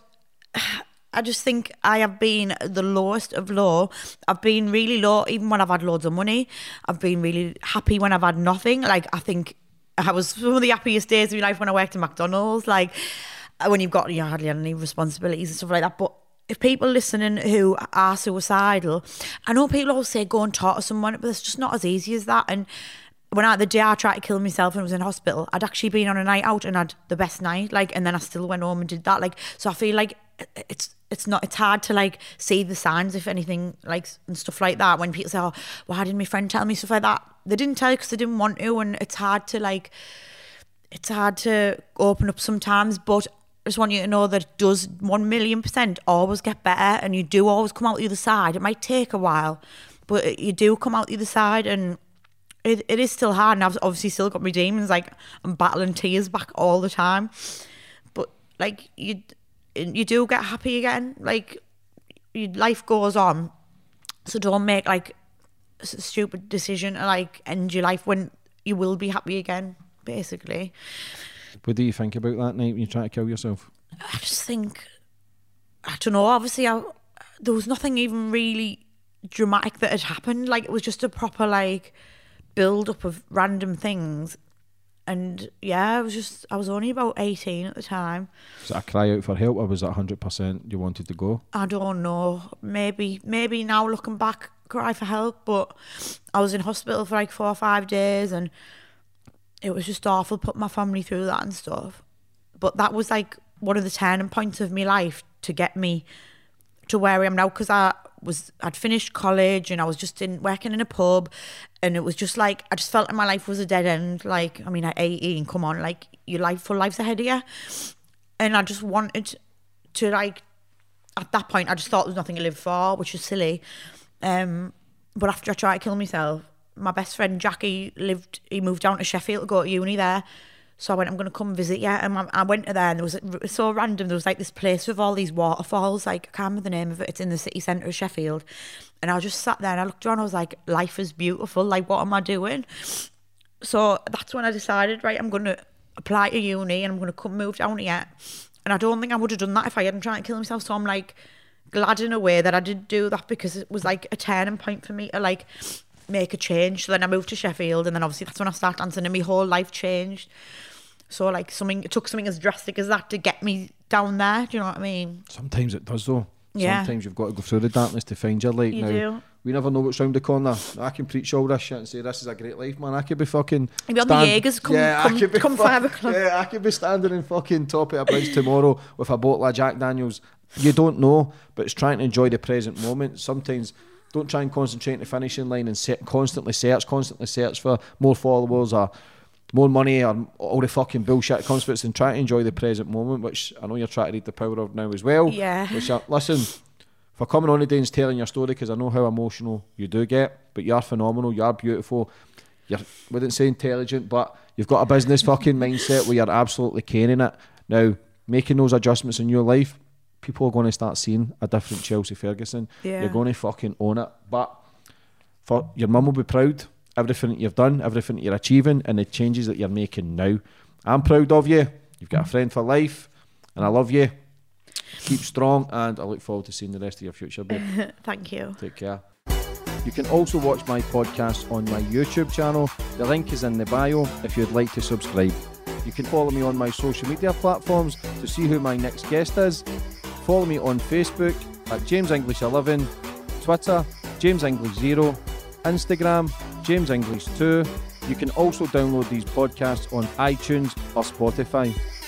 I just think I have been the lowest of low. I've been really low even when I've had loads of money. I've been really happy when I've had nothing. Like, I think I was some of the happiest days of my life when I worked in McDonald's. Like, when you've got, you know, hardly any responsibilities and stuff like that. But if people listening who are suicidal, I know people always say go and talk to someone, but it's just not as easy as that. And when I, the day I tried to kill myself and was in hospital, I'd actually been on a night out and had the best night, like, and then I still went home and did that. Like, so I feel like it's it's not, it's hard to like see the signs, if anything, like, and stuff like that. When people say, oh, why didn't my friend tell me, stuff like that? They didn't tell you because they didn't want to, and it's hard to like, it's hard to open up sometimes, but I just want you to know that it does one million percent always get better, and you do always come out the other side. It might take a while, but you do come out the other side, and it, it is still hard. And I've obviously still got my demons, like I'm battling tears back all the time. But like you, you do get happy again. Like your life goes on, so don't make like a stupid decision to like end your life when you will be happy again, basically. What do you think about that night when you try to kill yourself? I just think, I don't know, obviously I, there was nothing even really dramatic that had happened. Like, it was just a proper like build up of random things. And yeah, I was just, I was only about eighteen at the time. Was that a cry out for help, or was that one hundred percent you wanted to go? I don't know. Maybe, maybe now looking back, cry for help. But I was in hospital for like four or five days, and it was just awful, put my family through that and stuff. But that was like one of the turning points of my life to get me to where I am now, because I was, I'd finished college and I was just in working in a pub, and it was just like, I just felt like my life was a dead end. Like, I mean, at eighteen, come on, like your life, full life's ahead of you. And I just wanted to like, at that point, I just thought there was nothing to live for, which is silly. Um, but after I tried to kill myself, my best friend Jackie lived, he moved down to Sheffield to go to uni there. So I went, I'm going to come visit you. And I went to there, and there was, it was so random. There was like this place with all these waterfalls. Like, I can't remember the name of it. It's in the city centre of Sheffield. And I just sat there and I looked around. I was like, life is beautiful. Like, what am I doing? So that's when I decided, right, I'm going to apply to uni and I'm going to come move down here. And I don't think I would have done that if I hadn't tried to kill myself. So I'm like glad in a way that I did do that, because it was like a turning point for me to like make a change. So then I moved to Sheffield, and then obviously that's when I started dancing, and my whole life changed. So like something, it took something as drastic as that to get me down there. Do you know what I mean? Sometimes it does though. Yeah. Sometimes you've got to go through the darkness to find your light. You now, do. We never know what's round the corner. I can preach all this shit and say this is a great life, man. I could be fucking Maybe on the Jaegers come, yeah, come, I could be come fuck, five o'clock. Yeah, I could be standing in fucking top of a bridge tomorrow with a bottle of Jack Daniels. You don't know, but it's trying to enjoy the present moment. Sometimes don't try and concentrate on the finishing line and set, constantly search, constantly search for more followers or more money or all the fucking bullshit that comes with it, and try to enjoy the present moment, which I know you're trying to read the power of now as well. Yeah. Which are, listen, for coming on today and telling your story, because I know how emotional you do get, but you're phenomenal, you're beautiful, you're, I wouldn't say intelligent, but you've got a business fucking mindset where you're absolutely caring it. Now, making those adjustments in your life, people are going to start seeing a different Chelsea Ferguson. Yeah. You're going to fucking own it. But for your mum will be proud, everything that you've done, everything that you're achieving, and the changes that you're making now. I'm proud of you. You've got a friend for life, and I love you. Keep strong, and I look forward to seeing the rest of your future, babe. Thank you. Take care. You can also watch my podcast on my YouTube channel. The link is in the bio if you'd like to subscribe. You can follow me on my social media platforms to see who my next guest is. Follow me on Facebook at James English eleven, Twitter, James English zero, Instagram, James English two. You can also download these podcasts on iTunes or Spotify.